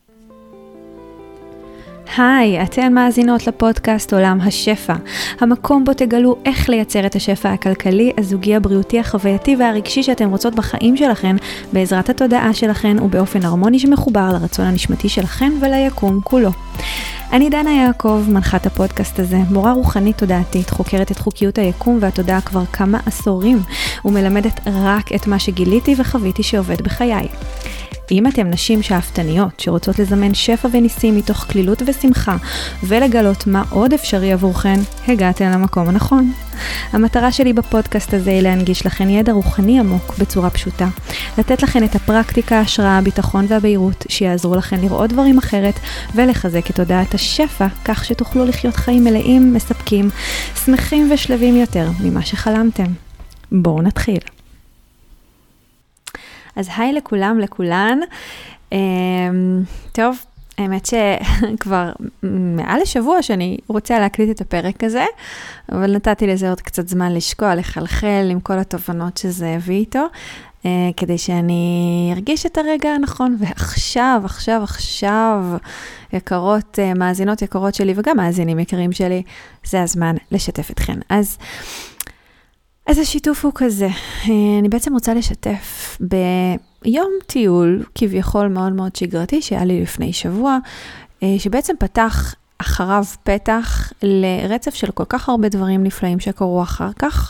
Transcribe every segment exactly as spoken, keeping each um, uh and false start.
היי, אתן מאזינות לפודקאסט עולם השפע, המקום בו תגלו איך לייצר את השפע הכלכלי, הזוגי, הבריאותי, החווייתי והרגשי שאתן רוצות בחיים שלכן, בעזרת התודעה שלכן ובאופן הרמוני שמחובר לרצון הנשמתי שלכן וליקום כולו. אני דנה יעקב, מנחת הפודקאסט הזה, מורה רוחנית תודעתית, חוקרת את חוקיות היקום והתודעה כבר כמה עשורים, ומלמדת רק את מה שגיליתי וחוויתי שעובד בחיי. אם אתם נשים שאפתניות שרוצות לזמן שפע וניסים מתוך כלילות ושמחה ולגלות מה עוד אפשרי עבורכן, הגעתן למקום הנכון. המטרה שלי בפודקאסט הזה היא להנגיש לכן ידע רוחני עמוק בצורה פשוטה, לתת לכן את הפרקטיקה, ההשראה, הביטחון והבהירות שיעזרו לכן לראות דברים אחרת ולחזק את תודעת השפע כך שתוכלו לחיות חיים מלאים, מספקים, שמחים ושלבים יותר ממה שחלמתם. בואו נתחיל. אז היי לכולם, לכולן. טוב, האמת שכבר מעל לשבוע שאני רוצה להקליט את הפרק הזה, אבל נתתי לזה עוד קצת זמן לשקוע, לחלחל עם כל התובנות שזה הביא איתו, כדי שאני ארגיש את הרגע הנכון. ועכשיו, עכשיו, עכשיו, יקרות, מאזינות יקרות שלי וגם מאזינים יקרים שלי, זה הזמן לשתף אתכן. אז... אז השיתוף הוא כזה, אני בעצם רוצה לשתף ביום טיול כביכול מאוד מאוד שגרתי שהיה לי לפני שבוע, שבעצם פתח אחריו פתח לרצף של כל כך הרבה דברים נפלאים שקרו אחר כך,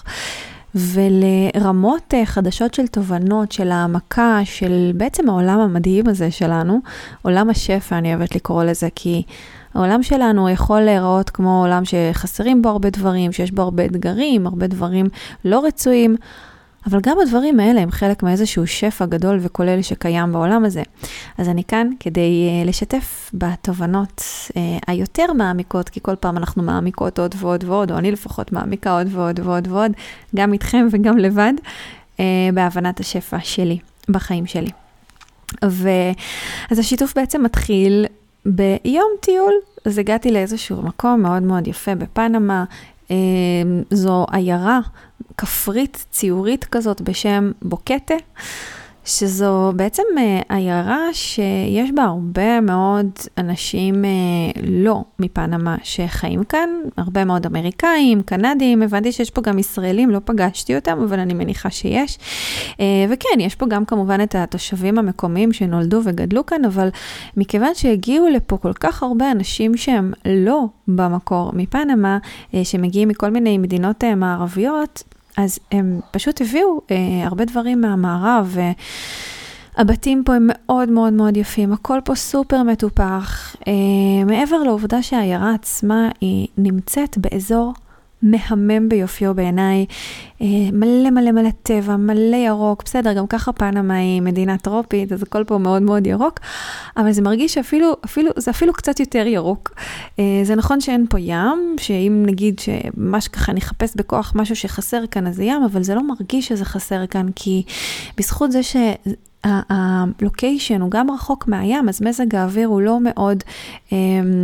ולרמות חדשות של תובנות, של העמקה, של בעצם העולם המדהים הזה שלנו, עולם השפע אני אוהבת לקרוא לזה, כי העולם שלנו יכול להיראות כמו עולם שחסרים בו הרבה דברים, שיש בו הרבה אתגרים, הרבה דברים לא רצויים, אבל גם הדברים האלה הם חלק מאיזשהו שפע גדול וכולל שקיים בעולם הזה. אז אני כאן כדי uh, לשתף בתובנות uh, היותר מעמיקות, כי כל פעם אנחנו מעמיקות עוד ועוד ועוד, או אני לפחות מעמיקה עוד ועוד ועוד ועוד, גם איתכם וגם לבד, uh, בהבנת השפע שלי, בחיים שלי. ו... אז השיתוף בעצם מתחיל ביום טיול, אז הגעתי לאיזשהו מקום מאוד מאוד יפה בפנמה, זו עיירה כפרית ציורית כזאת בשם בוקטה, שזו בעצם עיירה שיש בה הרבה מאוד אנשים לא מפנמה שחיים כאן, הרבה מאוד אמריקאים, קנדים, הבנתי שיש פה גם ישראלים, לא פגשתי אותם, אבל אני מניחה שיש. וכן, יש פה גם כמובן את התושבים המקומיים שנולדו וגדלו כאן, אבל מכיוון שהגיעו לפה כל כך הרבה אנשים שהם לא במקור מפנמה, שמגיעים מכל מיני מדינות מערביות, אז הם פשוט הביאו אה, הרבה דברים מהמערב, והבתים פה הם מאוד מאוד מאוד יפים, הכל פה סופר מטופח, אה, מעבר לעובדה שהעיירה עצמה היא נמצאת באזור מהמם ביופיו בעיניי, אה, מלא מלא מלא טבע, מלא ירוק, בסדר, גם ככה פנמה היא מדינה טרופית, אז הכל פה מאוד מאוד ירוק, אבל זה מרגיש שאפילו, אפילו, זה אפילו קצת יותר ירוק. אה, זה נכון שאין פה ים, שאם נגיד שמש ככה נחפש בכוח משהו שחסר כאן, אז זה ים, אבל זה לא מרגיש שזה חסר כאן, כי בזכות זה ש... הלוקיישן הוא גם רחוק מהים, אז מזג האוויר הוא לא מאוד, אה,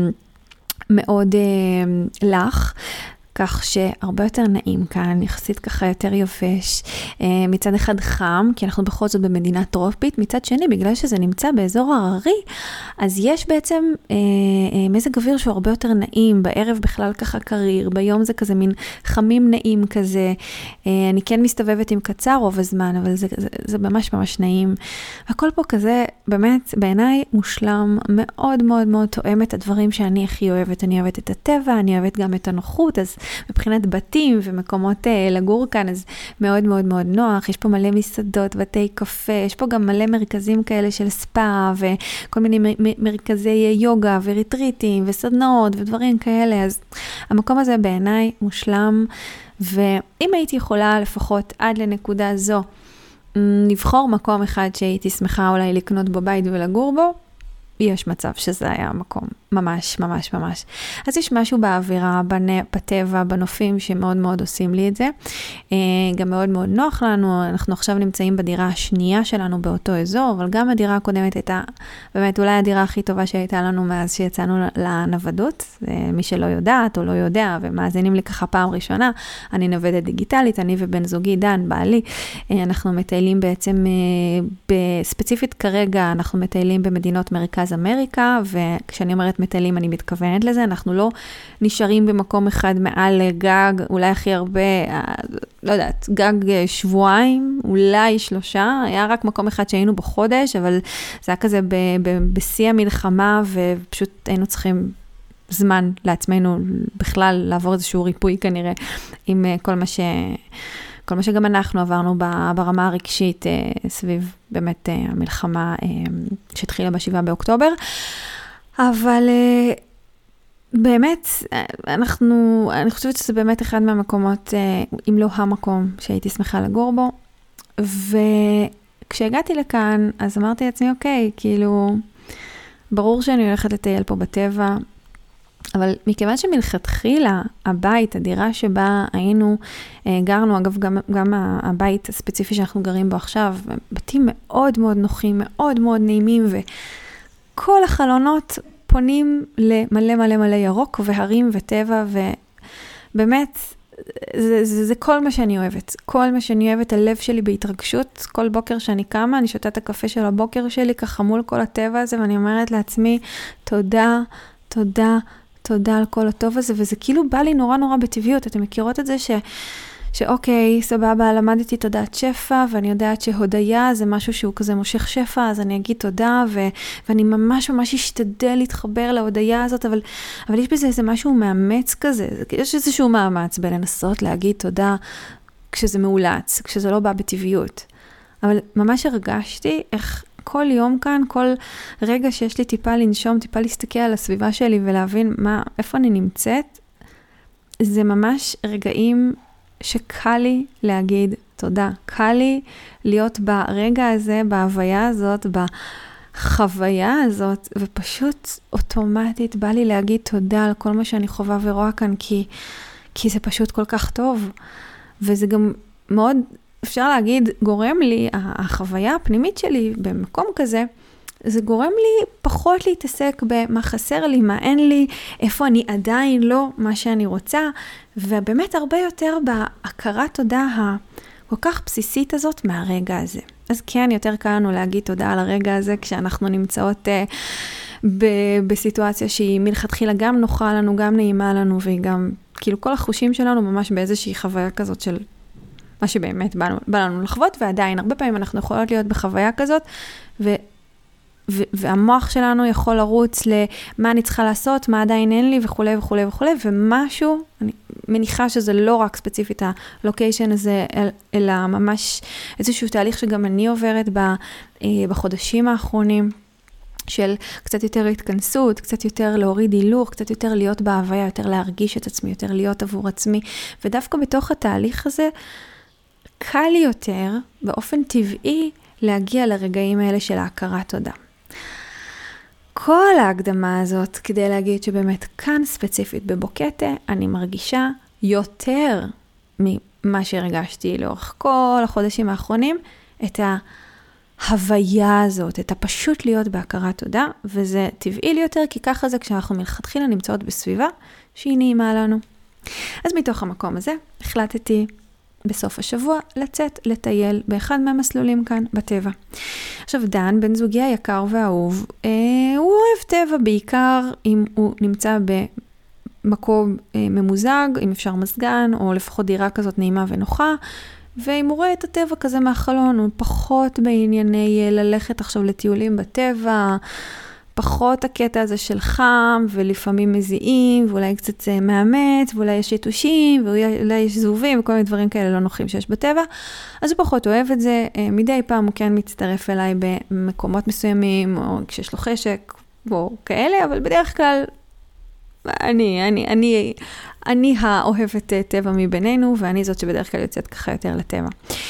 מאוד אה, לח, כך שהרבה יותר נעים כאן, יחסית ככה יותר יובש, מצד אחד חם, כי אנחנו בכל זאת במדינה טרופית, מצד שני, בגלל שזה נמצא באזור הררי, אז יש בעצם אה, אה, מזג אוויר שהוא הרבה יותר נעים, בערב בכלל ככה קריר, ביום זה כזה מין חמים נעים כזה, אה, אני כן מסתובבת עם קצר רוב הזמן, אבל זה, זה, זה ממש ממש נעים, הכל פה כזה באמת בעיניי מושלם, מאוד מאוד מאוד תואם את הדברים שאני הכי אוהבת, אני אוהבת את הטבע, אני אוהבת גם את הנוחות, אז מבחינת בתים ומקומות לגור כאן, אז מאוד מאוד מאוד נוח, יש פה מלא מסעדות, בתי קפה, יש פה גם מלא מרכזים כאלה של ספא, וכל מיני מ- מרכזי יוגה וריטריטים וסדנאות ודברים כאלה, אז המקום הזה בעיניי מושלם, ואם הייתי יכולה לפחות עד לנקודה זו, לבחור מקום אחד שהייתי שמחה אולי לקנות בבית ולגור בו, יש מצב שזה היה מקום ממש ממש ממש. אז יש משהו באווירה, בטבע, בנופים שמאוד מאוד עושים לי את זה. גם מאוד מאוד נוח לנו, אנחנו עכשיו נמצאים בדירה השנייה שלנו באותו אזור, אבל גם הדירה הקודמת הייתה באמת אולי הדירה הכי טובה שהייתה לנו מאז שיצאנו לנוודות. מי שלא יודעת או לא יודע ומאזינים לי ככה פעם ראשונה, אני נוודת דיגיטלית, אני ובן זוגי דן, בעלי, אנחנו מטיילים בעצם, בספציפית כרגע אנחנו מטיילים במדינות מרכז במרכז אמריקה, וכשאני אומרת מטיילים אני מתכוונת לזה, אנחנו לא נשארים במקום אחד מעל גג, אולי הכי הרבה, לא יודעת, גג שבועיים, אולי שלושה, היה רק מקום אחד שהיינו בחודש, אבל זה היה כזה ב- ב- בשיא המלחמה, ופשוט היינו צריכים זמן לעצמנו בכלל לעבור איזשהו ריפוי כנראה, עם כל מה ש... כל מה שגם אנחנו עברנו ברמה הרגשית סביב באמת המלחמה שהתחילה בשבעה באוקטובר. אבל באמת, אנחנו, אני חושבת שזה באמת אחד מהמקומות, אם לא המקום שהייתי שמחה לגור בו. וכשהגעתי לכאן, אז אמרתי לעצמי, אוקיי, כאילו, ברור שאני הולכת לטייל פה בטבע, אבל מכיוון שמלכתחילה הבית, הדירה שבה היינו, גרנו, אגב גם, גם הבית הספציפי שאנחנו גרים בו עכשיו, בתים מאוד מאוד נוחים, מאוד מאוד נעימים, וכל החלונות פונים למלא מלא מלא ירוק והרים וטבע, ובאמת, זה, זה, זה כל מה שאני אוהבת. כל מה שאני אוהבת, הלב שלי בהתרגשות. כל בוקר שאני קמה, אני שותה את הקפה של הבוקר שלי, ככה מול כל הטבע הזה, ואני אומרת לעצמי, תודה, תודה, תודה על כל הטוב הזה, וזה כאילו בא לי נורא נורא בטבעיות. אתם מכירות את זה ש... שאוקיי, סבבה, למדתי תודעת שפע, ואני יודעת שהודיה זה משהו שהוא כזה מושך שפע, אז אני אגיד תודה, ו... ואני ממש ממש אשתדל להתחבר להודיה הזאת, אבל, אבל יש בזה איזה משהו מאמץ כזה, יש איזשהו מאמץ בלנסות להגיד תודה כשזה מאולץ, כשזה לא בא בטבעיות. אבל ממש הרגשתי איך כל יום כאן, כל רגע שיש לי טיפה לנשום, טיפה להסתכל על הסביבה שלי ולהבין מה, איפה אני נמצאת, זה ממש רגעים שקל לי להגיד תודה. קל לי להיות ברגע הזה, בהוויה הזאת, בחוויה הזאת, ופשוט אוטומטית בא לי להגיד תודה על כל מה שאני חווה ורואה כאן, כי, כי זה פשוט כל כך טוב. וזה גם מאוד, אפשר להגיד, גורם לי, החוויה הפנימית שלי במקום כזה, זה גורם לי פחות להתעסק במה חסר לי, מה אין לי, איפה אני עדיין לא מה שאני רוצה, ובאמת הרבה יותר בהכרת תודה הכל כך בסיסית הזאת מהרגע הזה. אז כן, יותר קל לנו להגיד תודה על הרגע הזה, כשאנחנו נמצאות uh, ב- בסיטואציה שהיא מלכתחילה גם נוחה לנו, גם נעימה לנו, והיא גם, כאילו כל החושים שלנו ממש באיזושהי חוויה כזאת של מה שבאמת בא, בא לנו לחוות, ועדיין הרבה פעמים אנחנו יכולות להיות בחוויה כזאת, ו... ו- והמוח שלנו יכול לרוץ למה אני צריכה לעשות, מה עדיין אין לי וכו' וכו' וכו', ומשהו, אני מניחה שזה לא רק ספציפית הלוקיישן הזה, אלא ממש איזשהו תהליך שגם אני עוברת בחודשים האחרונים, של קצת יותר התכנסות, קצת יותר להוריד הילוך, קצת יותר להיות בהוויה, יותר להרגיש את עצמי, יותר להיות עבור עצמי, ודווקא בתוך התהליך הזה, קל לי יותר, באופן טבעי, להגיע לרגעים האלה של ההכרת תודה. כל ההקדמה הזאת, כדי להגיד שבאמת כאן ספציפית בבוקטה, אני מרגישה יותר ממה שהרגשתי לאורך כל החודשים האחרונים, את ההוויה הזאת, את הפשוט להיות בהכרת תודה, וזה טבעי לי יותר, כי ככה זה כשאנחנו מלכתחילה נמצאות בסביבה שהיא נעימה לנו. אז מתוך המקום הזה, החלטתי בסוף השבוע לצאת לטייל באחד מהמסלולים כאן בטבע. עכשיו דן, בן זוגי היקר והאהוב, אה, הוא אוהב טבע בעיקר אם הוא נמצא במקום אה, ממוזג, אם אפשר מסגן, או לפחות דירה כזאת נעימה ונוחה, ואם הוא רואה את הטבע כזה מהחלון, הוא פחות בענייני ללכת עכשיו לטיולים בטבע, פחות הקטע הזה של חם, ולפעמים מזיעים, ואולי קצת מאמת, ואולי יש יתושים, ואולי יש זהובים, וכל מיני דברים כאלה לא נוחים שיש בטבע. אז הוא פחות אוהב את זה. מדי פעם הוא כן מצטרף אליי במקומות מסוימים, או כשיש לו חשק, או כאלה, אבל בדרך כלל, אני, אני, אני, אני האוהבת טבע מבינינו, ואני זאת שבדרך כלל יוצאת ככה יותר לטבע.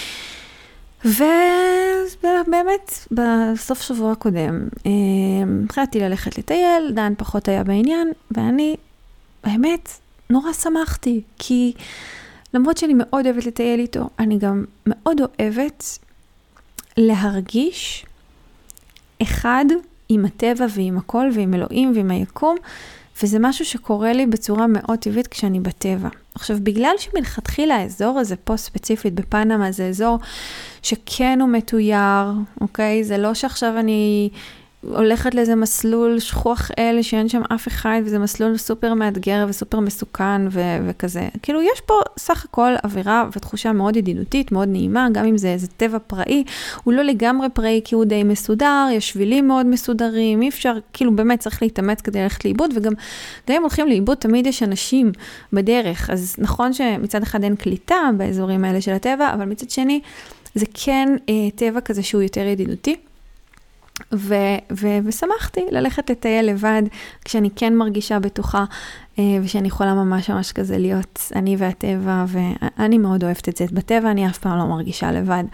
ובאמת, בסוף שבוע הקודם, החלטתי ללכת לטייל, דן פחות היה בעניין, ואני, באמת, נורא שמחתי, כי למרות שאני מאוד אוהבת לטייל איתו, אני גם מאוד אוהבת להרגיש אחד עם הטבע ועם הכל, ועם אלוהים ועם היקום, וזה משהו שקורה לי בצורה מאוד טבעית כשאני בטבע. עכשיו, בגלל שמלכתחילה האזור הזה פה ספציפית בפנמה, זה אזור שכן הוא מתויר, אוקיי? זה לא שעכשיו אני הולכת לאיזה מסלול שכוח אל, שאין שם אף אחד, וזה מסלול סופר מאתגר וסופר מסוכן ו- וכזה. כאילו, יש פה סך הכל אווירה ותחושה מאוד ידידותית, מאוד נעימה, גם אם זה איזה טבע פראי, הוא לא לגמרי פראי, כי הוא די מסודר, יש שבילים מאוד מסודרים, אי אפשר, כאילו, באמת צריך להתאמץ כדי ללכת לאיבוד, וגם גם אם הולכים לאיבוד, תמיד יש אנשים בדרך, אז נכון שמצד אחד אין קליטה באזורים האלה של הטבע, אבל מצד שני, זה כן אה, טבע כזה שהוא יותר ידידותי, ו- ו- ושמחתי ללכת לטייל לבד, כשאני כן מרגישה בטוחה, אה, ושאני יכולה ממש ממש כזה להיות אני והטבע, ואני מאוד אוהבת את זה. בטבע אני אף פעם לא מרגישה לבד.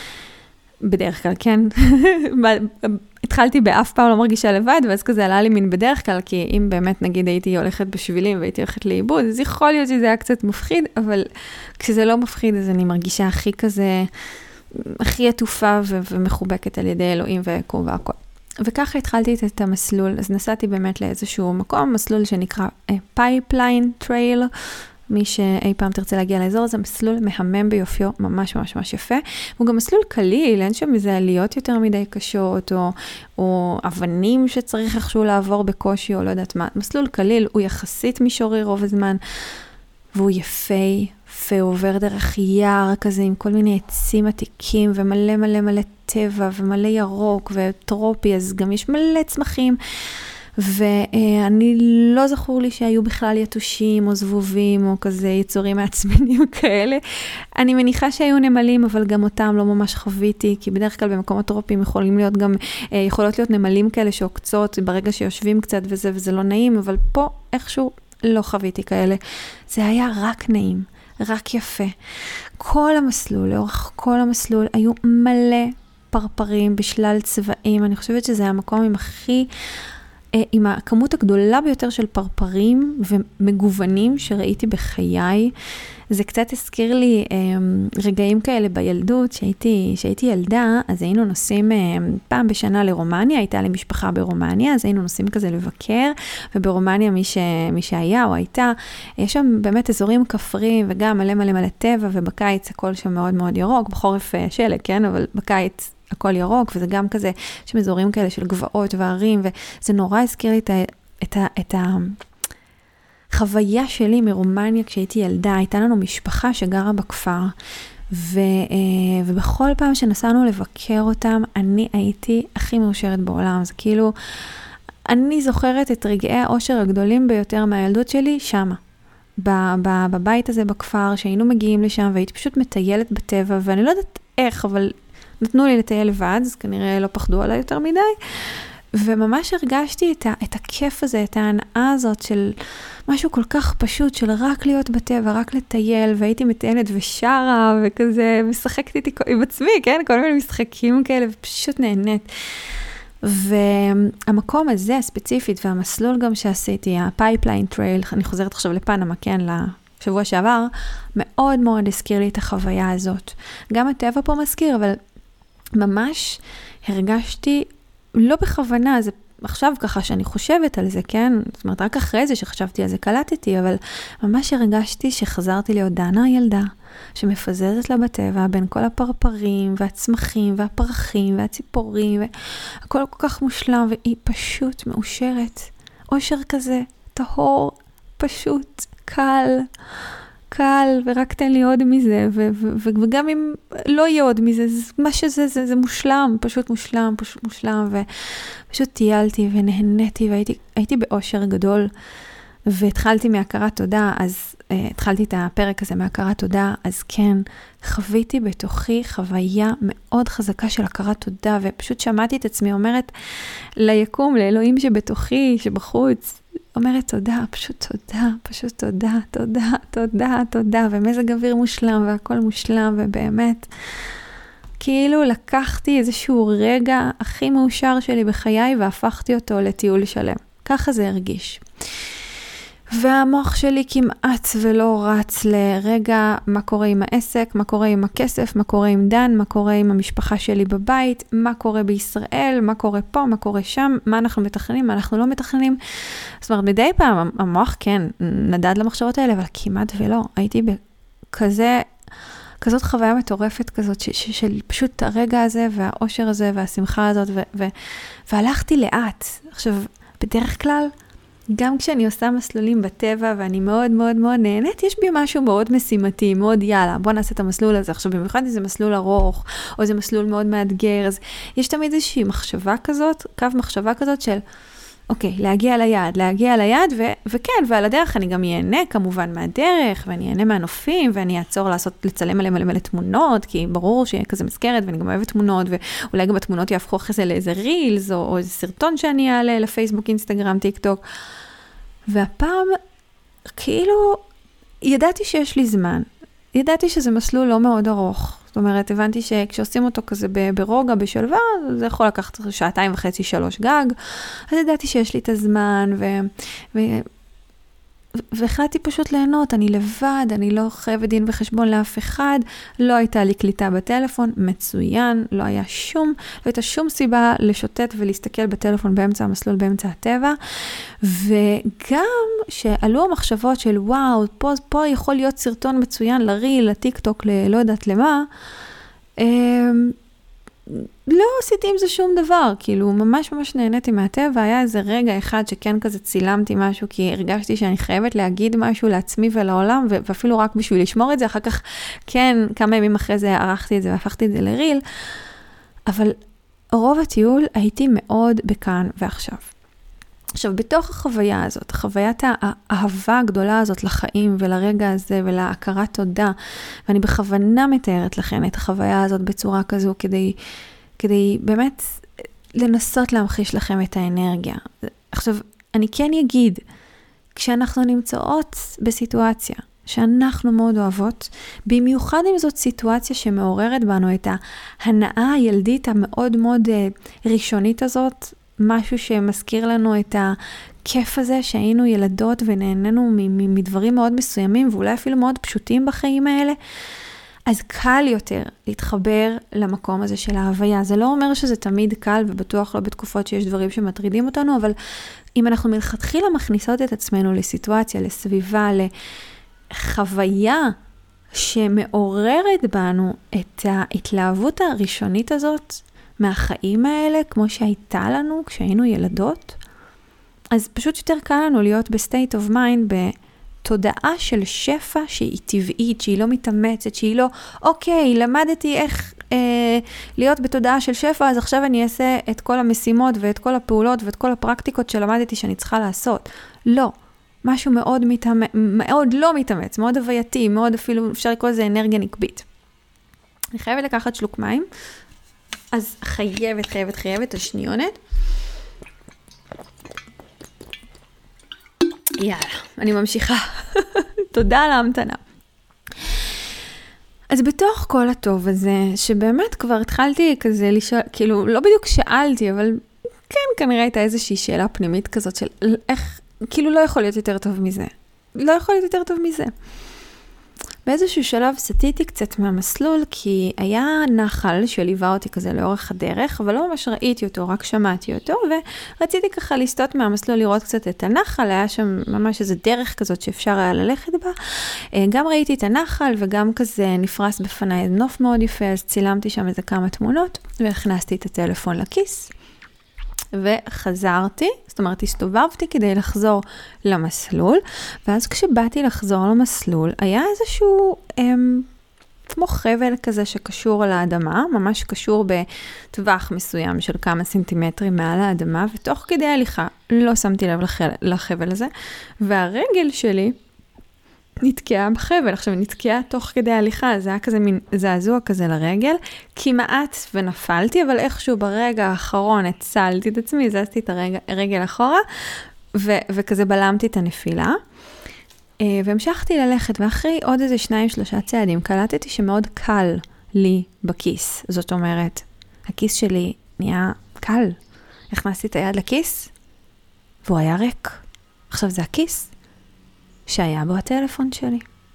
בדרך כלל, כן. התחלתי באף פעם לא מרגישה לבד, ואז כזה עלה לי מין בדרך כלל, כי אם באמת נגיד הייתי הולכת בשבילים, והייתי הולכת לאיבוד, אז יכול להיות שזה היה קצת מפחיד, אבל כשזה לא מפחיד, אז אני מרגישה הכי כזה, הכי עטופה ו- ומחובקת על ידי אלוהים ויקום והכל. וככה התחלתי את המסלול, אז נסעתי באמת לאיזשהו מקום, מסלול שנקרא פייפליין טרייל, מי שאי פעם תרצה להגיע לאזור, זה מסלול מהמם ביופיו, ממש ממש ממש יפה. הוא גם מסלול קליל, אין שם איזה עליות יותר מדי קשות, או, או אבנים שצריך איכשהו לעבור בקושי, או לא יודעת מה. מסלול קליל, הוא יחסית מישורי רוב הזמן, והוא יפה, ועובר דרך יער כזה, עם כל מיני עצים עתיקים, ומלא מלא מלא טבע, ומלא ירוק, וטרופי, אז גם יש מלא צמחים, ואני לא זכור לי שהיו בכלל יתושים או זבובים או כזה יצורים מעצבנים כאלה. אני מניחה שהיו נמלים, אבל גם אותם לא ממש חוויתי, כי בדרך כלל במקומות טרופיים יכולים להיות גם, יכולות להיות נמלים כאלה שעוקצות ברגע שיושבים קצת וזה, וזה לא נעים, אבל פה איכשהו לא חוויתי כאלה. זה היה רק נעים, רק יפה. כל המסלול, לאורך כל המסלול, היו מלא פרפרים בשלל צבעים. אני חושבת שזה המקום עם הכי... עם הכמות הגדולה ביותר של פרפרים ומגוונים שראיתי בחיי. זה קצת הזכיר לי רגעים כאלה בילדות, שהייתי, שהייתי ילדה, אז היינו נוסעים פעם בשנה לרומניה, הייתה לי משפחה ברומניה, אז היינו נוסעים כזה לבקר, וברומניה מי, ש, מי שהיה או הייתה, יש שם באמת אזורים כפריים, וגם מלא מלא מלא טבע, ובקיץ הכל שם מאוד מאוד ירוק, בחורף שלג, כן? אבל בקיץ הכל ירוק, וזה גם כזה, יש אזורים כאלה של גבעות וערים, וזה נורא הזכיר לי את ה... את ה, את ה חוויה שלי מרומניה כשהייתי ילדה, הייתה לנו משפחה שגרה בכפר, ו, ובכל פעם שנסענו לבקר אותם, אני הייתי הכי מאושרת בעולם. זה כאילו, אני זוכרת את רגעי האושר הגדולים ביותר מהילדות שלי, שמה. בבית הזה בכפר, שהיינו מגיעים לשם, והייתי פשוט מטיילת בטבע, ואני לא יודעת איך, אבל נתנו לי לטייל לבד, אז כנראה לא פחדו עליי יותר מדי, וממש הרגשתי את, ה, את הכיף הזה, את ההנאה הזאת של משהו כל כך פשוט, של רק להיות בטבע, רק לטייל, והייתי מטיילת ושרה, וכזה משחקת איתי עם עצמי, כן? כל מיני משחקים כאלה, ופשוט נהנית. והמקום הזה הספציפית, והמסלול גם שעשיתי, הפייפליין טרייל, אני חוזרת עכשיו לפנמה, כן, לשבוע שעבר, מאוד מאוד הזכיר לי את החוויה הזאת. גם הטבע פה מזכיר, אבל ממש הרגשתי, לא בכוונה, זה עכשיו ככה שאני חושבת על זה, כן? זאת אומרת, רק אחרי זה שחשבתי על זה קלטתי, אבל ממש הרגשתי שחזרתי להיות דנה הילדה, שמפזרת לה בטבע בין כל הפרפרים והצמחים והפרחים והציפורים, והכל כל כך מושלם, והיא פשוט מאושרת. אושר כזה, טהור, פשוט, קל, קל, ורק תן לי עוד מזה, ו- ו- ו- וגם אם לא יהיה עוד מזה, מה שזה, זה, זה מושלם, פשוט מושלם, פשוט מושלם, ופשוט טיילתי ונהניתי, והייתי הייתי באושר גדול, והתחלתי מהכרת תודה, אז uh, התחלתי את הפרק הזה מהכרת תודה, אז כן, חוויתי בתוכי חוויה מאוד חזקה של הכרת תודה, ופשוט שמעתי את עצמי אומרת ליקום, לאלוהים שבתוכי, שבחוץ, אומרת תודה, פשוט תודה, פשוט תודה, תודה, תודה, תודה, ומזג אוויר מושלם, והכל מושלם, ובאמת, כאילו לקחתי איזשהו רגע הכי מאושר שלי בחיי, והפכתי אותו לטיול שלם. ככה זה הרגיש. והמוח שלי כמעט ולא רץ לרגע מה קורה עם העסק, מה קורה עם הכסף, מה קורה עם דן, מה קורה עם המשפחה שלי בבית, מה קורה בישראל, מה קורה פה, מה קורה שם, מה אנחנו מתכננים, מה אנחנו לא מתכננים. זאת אומרת, מדי פעם המוח כן נדד למחשבות האלה, אבל כמעט ולא. הייתי בכזה, כזאת חוויה מטורפת כזאת, ש, ש, של פשוט הרגע הזה, והאושר הזה, והשמחה הזאת, ו, ו, והלכתי לאט. עכשיו, בדרך כלל, גם כשאני עושה מסלולים בטבע, ואני מאוד מאוד מאוד נהנית, יש בי משהו מאוד משימתי, מאוד יאללה, בוא נעשה את המסלול הזה. עכשיו, במיוחד איזה מסלול ארוך, או איזה מסלול מאוד מאתגר, אז יש תמיד איזושהי מחשבה כזאת, קו מחשבה כזאת של, אוקיי, להגיע ליעד, להגיע ליעד, ו- וכן, ועל הדרך אני גם ייהנה כמובן מהדרך, ואני ייהנה מהנופים, ואני אעצור לעשות, לצלם עליהם מלא מלא תמונות, כי ברור שיהיה כזה מזכרת, ואני גם אוהבת תמונות, ואולי גם התמונות יהפכו אחרי זה לאיזה רילס, או, או איזה סרטון שאני אעלה לפייסבוק, אינסטגרם, טיק טוק. והפעם, כאילו, ידעתי שיש לי זמן. ידעתי שזה מסלול לא מאוד ארוך. זאת אומרת, הבנתי שכשעושים אותו כזה ברוגע, בשלווה, זה יכול לקחת שעתיים וחצי, שלוש גג. אז ידעתי שיש לי את הזמן, ו... ו... והחלטתי פשוט ליהנות, אני לבד, אני לא חייבת דין וחשבון לאף אחד, לא הייתה לי קליטה בטלפון, מצוין, לא היה שום, לא הייתה שום סיבה לשוטט ולהסתכל בטלפון באמצע המסלול, באמצע הטבע, וגם שעלו המחשבות של וואו, פה, פה יכול להיות סרטון מצוין לריל, לטיק טוק, לא יודעת למה, לא עשיתי עם זה שום דבר, כאילו ממש ממש נהניתי מהטבע, היה איזה רגע אחד שכן כזה צילמתי משהו, כי הרגשתי שאני חייבת להגיד משהו לעצמי ולעולם, ואפילו רק בשביל לשמור את זה, אחר כך כן, כמה ימים אחרי זה ערכתי את זה והפכתי את זה לריל, אבל רוב הטיול הייתי מאוד בכאן ועכשיו. עכשיו, בתוך החוויה הזאת, חוויית האהבה הגדולה הזאת לחיים ולרגע הזה ולהכרת תודה, ואני בכוונה מתארת לכם את החוויה הזאת בצורה כזו, כדי, כדי באמת לנסות להמחיש לכם את האנרגיה. עכשיו, אני כן אגיד, כשאנחנו נמצאות בסיטואציה שאנחנו מאוד אוהבות, במיוחד אם זאת סיטואציה שמעוררת בנו את ההנאה הילדית המאוד מאוד ראשונית הזאת, משהו שמזכיר לנו את הכיף הזה שהיינו ילדות ונהנינו מדברים מאוד מסוימים ואולי אפילו מאוד פשוטים בחיים האלה, אז קל יותר להתחבר למקום הזה של ההוויה. זה לא אומר שזה תמיד קל ובטוח לא בתקופות שיש דברים שמטרידים אותנו, אבל אם אנחנו מלכתחילה מכניסות את עצמנו לסיטואציה, לסביבה, לחוויה שמעוררת בנו את ההתלהבות הראשונית הזאת, מהחיים האלה, כמו שהייתה לנו כשהיינו ילדות, אז פשוט יותר קל לנו להיות בסטייט אוף מיינד, בתודעה של שפע שהיא טבעית, שהיא לא מתאמצת, שהיא לא, אוקיי, למדתי איך אה, להיות בתודעה של שפע, אז עכשיו אני אעשה את כל המשימות ואת כל הפעולות ואת כל הפרקטיקות שלמדתי שאני צריכה לעשות. לא. משהו מאוד מתאמץ, מאוד לא מתאמץ, מאוד הווייתי, מאוד אפילו, אפשר לקרוא לזה אנרגיה נקבית. אני חייבת לקחת שלוק מים, אז חייבת, חייבת, חייבת, השניונת. יאללה, אני ממשיכה. תודה על ההמתנה. אז בתוך כל הטוב הזה, שבאמת כבר התחלתי כזה לשאול, כאילו לא בדיוק שאלתי, אבל כן כנראה הייתה איזושהי שאלה פנימית כזאת של איך, כאילו לא יכול להיות יותר טוב מזה. לא יכול להיות יותר טוב מזה. באיזשהו שלב סטיתי קצת מהמסלול, כי היה נחל שליווה אותי כזה לאורך הדרך, אבל לא ממש ראיתי אותו, רק שמעתי אותו, ורציתי ככה לסטות מהמסלול לראות קצת את הנחל, היה שם ממש איזו דרך כזאת שאפשר היה ללכת בה. גם ראיתי את הנחל, וגם כזה נפרס בפניי נוף מאוד יפה, אז צילמתי שם איזה כמה תמונות, והכנסתי את הטלפון לכיס. וחזרתי, זאת אומרת, הסתובבתי כדי לחזור למסלול, ואז כשבאתי לחזור למסלול, היה איזשהו אמ, כמו חבל כזה שקשור על האדמה, ממש קשור בטווח מסוים של כמה סנטימטרים מעל האדמה, ותוך כדי הליכה לא שמתי לב לח... לחבל הזה, והרגל שלי נתקעה בחבל. עכשיו, נתקעה תוך כדי הליכה, זה היה כזה מין זעזוע כזה לרגל, כמעט ונפלתי, אבל איכשהו ברגע האחרון הצלתי את עצמי, זזתי את הרגל, הרגל אחורה, ו- וכזה בלמתי את הנפילה, והמשכתי ללכת, ואחרי עוד איזה שניים, שלושה צעדים, קלטתי שמאוד קל לי בכיס. זאת אומרת, הכיס שלי נהיה קל. הכנסתי את היד לכיס, והוא היה ריק. עכשיו, זה הכיס שהיה בו הטלפון שלי.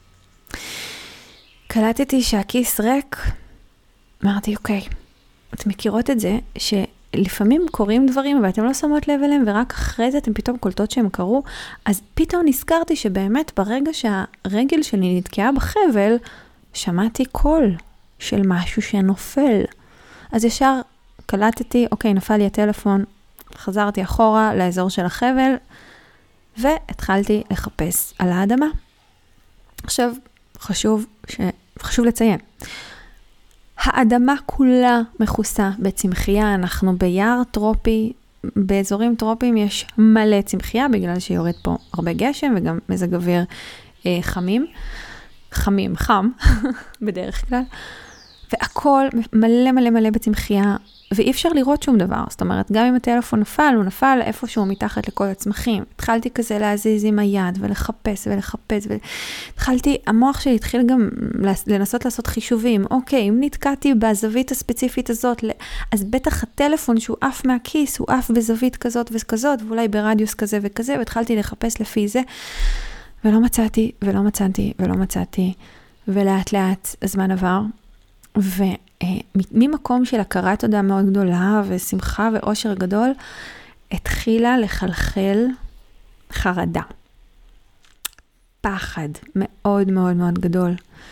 קלטתי שהכיס ריק, אמרתי, אוקיי, אתם מכירות את זה, שלפעמים קורים דברים, ואתם לא שמות לב אליהם, ורק אחרי זה אתם פתאום קולטות שהם קרו, אז פתאום נזכרתי שבאמת ברגע שהרגל שלי נתקעה בחבל, שמעתי קול של משהו שנופל. אז ישר קלטתי, אוקיי, נפל לי הטלפון, חזרתי אחורה לאזור של החבל, והתחלתי לחפש על האדמה. עכשיו, חשוב, ש... חשוב לציין, האדמה כולה מכוסה בצמחייה, אנחנו ביער טרופי, באזורים טרופיים יש מלא צמחייה, בגלל שיורד פה הרבה גשם, וגם מזג אוויר אה, חמים, חמים, חם, בדרך כלל, והכל מלא מלא מלא בצמחייה, ואי אפשר לראות שום דבר. זאת אומרת, גם אם הטלפון נפל, הוא נפל איפשהו מתחת לכל הצמחים. התחלתי כזה להזיז עם היד ולחפש ולחפש. התחלתי, המוח שלי התחיל גם לנסות לעשות חישובים. אוקיי, אם נתקעתי בזווית הספציפית הזאת, אז בטח הטלפון שהוא אף מהכיס, הוא אף בזווית כזאת וכזאת, ואולי ברדיוס כזה וכזה, והתחלתי לחפש לפי זה. ולא מצאתי, ולא מצאתי, ולא מצאתי. ולאט לאט הזמן עבר. ו... ממקום של הכרת תודה מאוד גדולה ושמחה ואושר גדול, התחילה לחלחל חרדה. פחד מאוד מאוד מאוד גדול.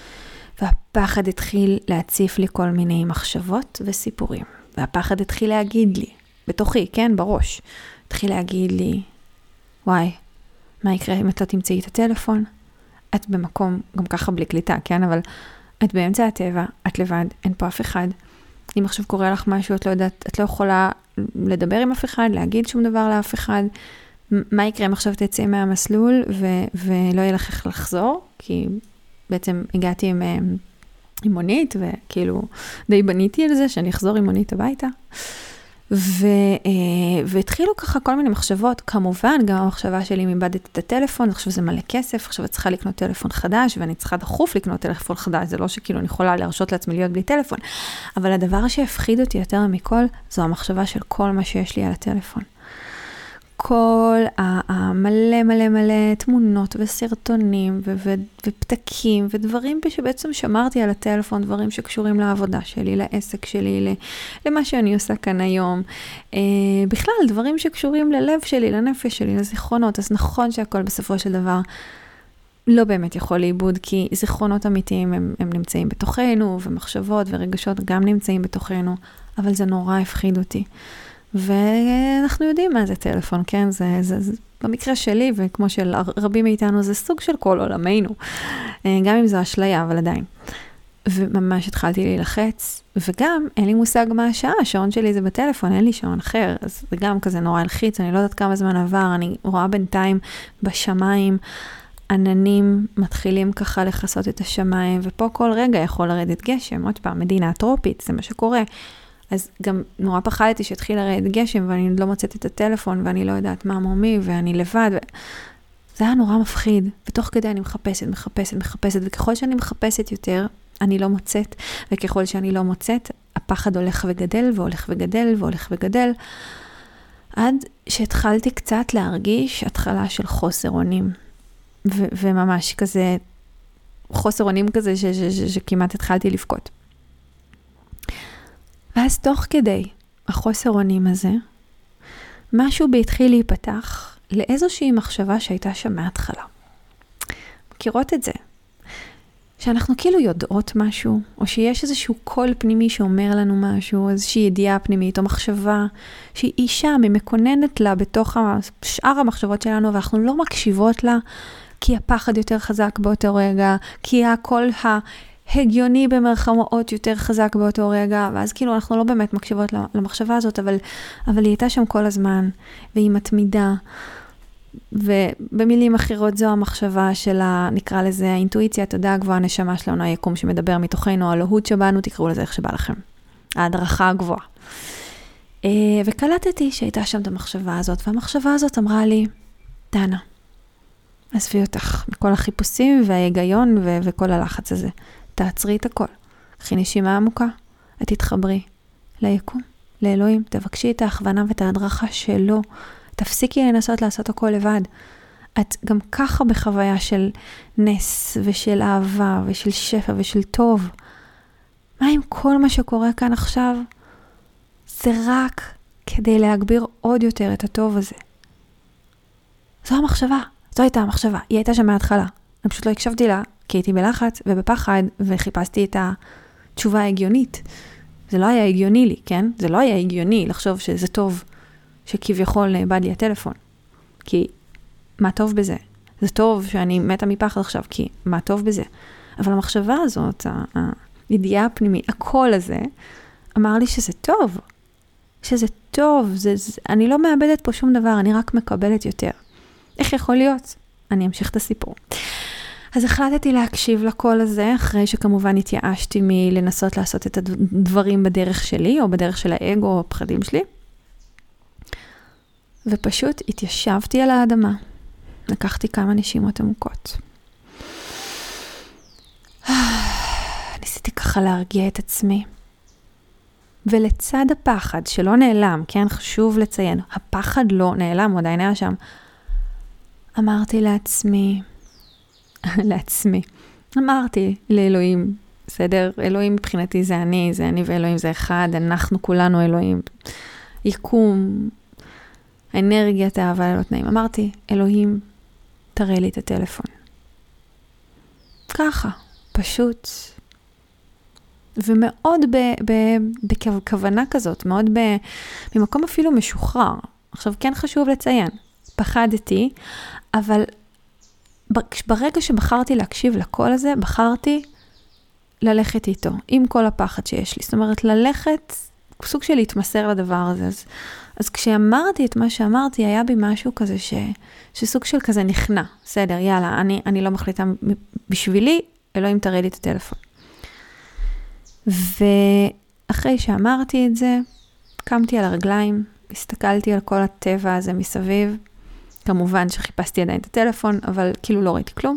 והפחד התחיל להציף לי כל מיני מחשבות וסיפורים. והפחד התחיל להגיד לי, בתוכי, כן, בראש, התחיל להגיד לי, וואי, מה יקרה אם את לא תמצאי את הטלפון? את במקום, גם ככה בלי קליטה, כן, אבל... את באמצע הטבע, את לבד, אין פה אף אחד. אם עכשיו קורה לך משהו, את לא יודעת, את לא יכולה לדבר עם אף אחד, להגיד שום דבר לאף אחד. מה יקרה אם עכשיו תצא מהמסלול ו- ולא יהיה לך איך לחזור? כי בעצם הגעתי עם, עם מונית, וכאילו די בניתי על זה שאני אחזור עם מונית הביתה. ו, והתחילו ככה כל מיני מחשבות, כמובן, גם המחשבה שלי, אם איבדתי את הטלפון, עכשיו זה מלא כסף, עכשיו את צריכה לקנות טלפון חדש, ואני צריכה דחוף לקנות טלפון חדש, זה לא שכאילו אני יכולה להרשות לעצמי להיות בלי טלפון, אבל הדבר שהפחיד אותי יותר מכל, זו המחשבה של כל מה שיש לי על הטלפון. כל המלא מלא מלא תמונות וסרטונים ו- ו- ופתקים ודברים שבעצם שמרתי על הטלפון, דברים שקשורים לעבודה שלי, לעסק שלי, למה שאני עושה כאן היום. אה, בכלל, דברים שקשורים ללב שלי, לנפש שלי, לזיכרונות. אז נכון שהכל בסופו של דבר לא באמת יכול לאיבוד, כי זיכרונות אמיתיים הם, הם נמצאים בתוכנו, ומחשבות ורגשות גם נמצאים בתוכנו, אבל זה נורא הפחיד אותי. ואנחנו יודעים מה זה טלפון, כן? זה, זה, זה, במקרה שלי, וכמו של רבים מאיתנו, זה סוג של כל עולמנו. גם אם זו אשליה, אבל עדיין. וממש התחלתי להילחץ, וגם אין לי מושג מה השעה, השעון שלי זה בטלפון, אין לי שעון אחר, אז זה גם כזה נורא הלחיץ, אני לא יודעת כמה זמן עבר, אני רואה בינתיים בשמיים, עננים מתחילים ככה לחסות את השמיים, ופה כל רגע יכול לרדת גשם, עוד פעם, מדינה טרופית, זה מה שקורה. אז גם נורא פחדתי שהתחיל לרדת גשם, ואני לא מוצאת את הטלפון, ואני לא יודעת מה מומי, ואני לבד. ו... זה היה נורא מפחיד, ותוך כדי אני מחפשת, מחפשת, מחפשת, וככל שאני מחפשת יותר, אני לא מוצאת, וככל שאני לא מוצאת, הפחד הולך וגדל, והולך וגדל, והולך וגדל, עד שהתחלתי קצת להרגיש התחלה של חוסר אונים, ו- וממש כזה, חוסר אונים כזה, ש- ש- ש- שכמעט התחלתי לבכות. ואז תוך כדי החוסר אונים הזה, משהו בי התחיל להיפתח לאיזושהי מחשבה שהייתה שם מההתחלה. מכירות את זה? שאנחנו כאילו יודעות משהו, או שיש איזשהו קול פנימי שאומר לנו משהו, איזושהי ידיעה פנימית, או מחשבה שהיא אישה, ממקוננת לה בתוך שאר המחשבות שלנו, ואנחנו לא מקשיבות לה, כי הפחד יותר חזק באותו רגע, כי הקול ההגיוני במרכאות יותר חזק באותו רגע, ואז כאילו אנחנו לא באמת מקשיבות למחשבה הזאת, אבל, אבל היא הייתה שם כל הזמן, והיא מתמידה, ובמילים אחרות זו המחשבה של, נקרא לזה, האינטואיציה, תודה הגבוהה, הנשמה שלנו, היקום שמדבר מתוכנו, הלהות שבנו, תקראו לזה איך שבא לכם. ההדרכה הגבוהה. וקלטתי שהייתה שם את המחשבה הזאת, והמחשבה הזאת אמרה לי, דנה, עזבי אותך מכל החיפושים וההיגיון ו- וכל הלחץ הזה. תעצרי את הכל. קחי נשימה עמוקה, את תתחברי ליקום, לאלוהים, תבקשי את ההכוונה ואת ההדרכה שלו, תפסיקי לנסות לעשות הכל לבד. את גם ככה בחוויה של נס ושל אהבה ושל שפע ושל טוב. מה עם כל מה שקורה כאן עכשיו? זה רק כדי להגביר עוד יותר את הטוב הזה. זו המחשבה. זו הייתה המחשבה. היא הייתה שם מההתחלה. אני פשוט לא הקשבתי לה, כי הייתי בלחץ ובפחד, וחיפשתי את התשובה ההגיונית. זה לא היה הגיוני לי, כן? זה לא היה הגיוני לחשוב שזה טוב שכביכול נאבד לי הטלפון. כי מה טוב בזה? זה טוב שאני מתה מפחד עכשיו, כי מה טוב בזה? אבל המחשבה הזאת, הידיעה הפנימית, הקול הזה, אמר לי שזה טוב. שזה טוב, זה, זה, אני לא מאבדת פה שום דבר, אני רק מקבלת יותר. איך יכול להיות? אני אמשיך את הסיפור. אז החלטתי להקשיב לקול הזה, אחרי שכמובן התייאשתי מלנסות לעשות את הדברים בדרך שלי, או בדרך של האגו, או הפחדים שלי. ופשוט התיישבתי על האדמה. לקחתי כמה נשימות עמוקות. ניסיתי ככה להרגיע את עצמי. ולצד הפחד, שלא נעלם, כן, חשוב לציין, הפחד לא נעלם, הוא עדיין היה שם. אמרתי לעצמי, לעצמי, אמרתי לאלוהים, בסדר? אלוהים מבחינתי זה אני, זה אני ואלוהים זה אחד, אנחנו כולנו אלוהים, יקום, אנרגיית האהבה ללא תנאים. אמרתי, אלוהים, תראה לי את הטלפון. ככה, פשוט. ומאוד בכוונה כזאת, מאוד במקום אפילו משוחרר. עכשיו כן חשוב לציין, פחדתי, אבל ברגע שבחרתי להקשיב לקול הזה, בחרתי ללכת איתו, עם כל הפחד שיש לי. זאת אומרת, ללכת, סוג של להתמסר לדבר הזה. אז, אז כשאמרתי את מה שאמרתי, היה בי משהו כזה ש, שסוג של כזה נכנע. בסדר, יאללה, אני, אני לא מחליטה בשבילי, אלוהים תראה לי את הטלפון. ואחרי שאמרתי את זה, קמתי על הרגליים, הסתכלתי על כל הטבע הזה מסביב, כמובן שחיפשתי עדיין את הטלפון, אבל כאילו לא ראיתי כלום.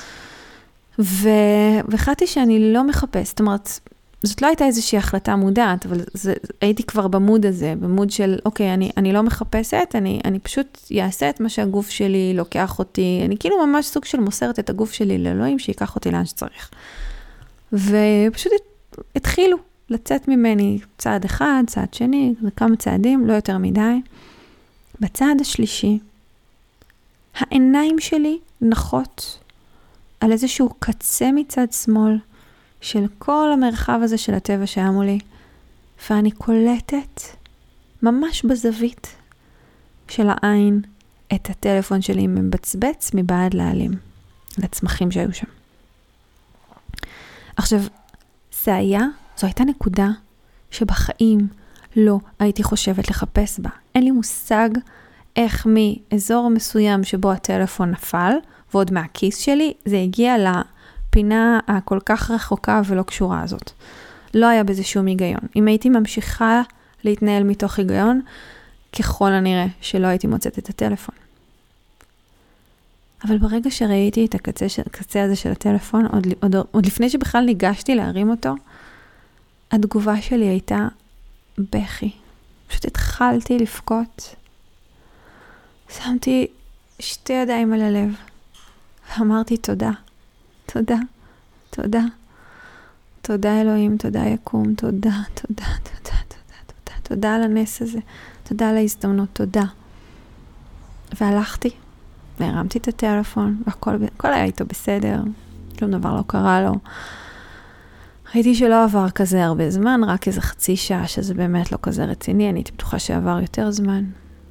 והחלטתי שאני לא מחפש, זאת אומרת, זאת לא הייתה איזושהי החלטה מודעת, אבל זה, הייתי כבר במוד הזה, במוד של, אוקיי, אני, אני לא מחפשת, אני, אני פשוט אעשה את מה שהגוף שלי לוקח אותי, אני כאילו ממש סוג של מוסרת את הגוף שלי לאלוהים, שיקח אותי לאן שצריך. ופשוט התחילו לצאת ממני צעד אחד, צעד שני, כמה צעדים, לא יותר מדי. בצעד השלישי, העיניים שלי נחות על איזשהו קצה מצד שמאל של כל המרחב הזה של הטבע שהיה מולי, ואני קולטת ממש בזווית של העין את הטלפון שלי מבצבץ מבעד לעלים, לצמחים שהיו שם. עכשיו, זה היה, זו הייתה נקודה שבחיים לא הייתי חושבת לחפש בה. אין לי מושג איך מאזור מסוים שבו הטלפון נפל, ועוד מהכיס שלי, זה הגיע לפינה הכל כך רחוקה ולא קשורה הזאת. לא היה בזה שום היגיון. אם הייתי ממשיכה להתנהל מתוך היגיון, ככל הנראה שלא הייתי מוצאת את הטלפון. אבל ברגע שראיתי את הקצה, הקצה הזה של הטלפון, עוד, עוד, עוד לפני שבכלל ניגשתי להרים אותו, התגובה שלי הייתה בכי. פשוט התחלתי לבכות. שמתי שתי ידיים על הלב. ואמרתי תודה. תודה. תודה. תודה אלוהים, תודה יקום, תודה, תודה, תודה, תודה, תודה. תודה על הנס הזה. תודה על ההזדמנות, תודה. והלכתי. והרמתי את הטלפון, והכל הכל היה איתו בסדר, שום דבר לא קרה לו. ראיתי שלא עבר כזה הרבה זמן, רק איזה חצי שעה, שזה באמת לא כזה רציני, אני הייתי בטוחה שעבר יותר זמן.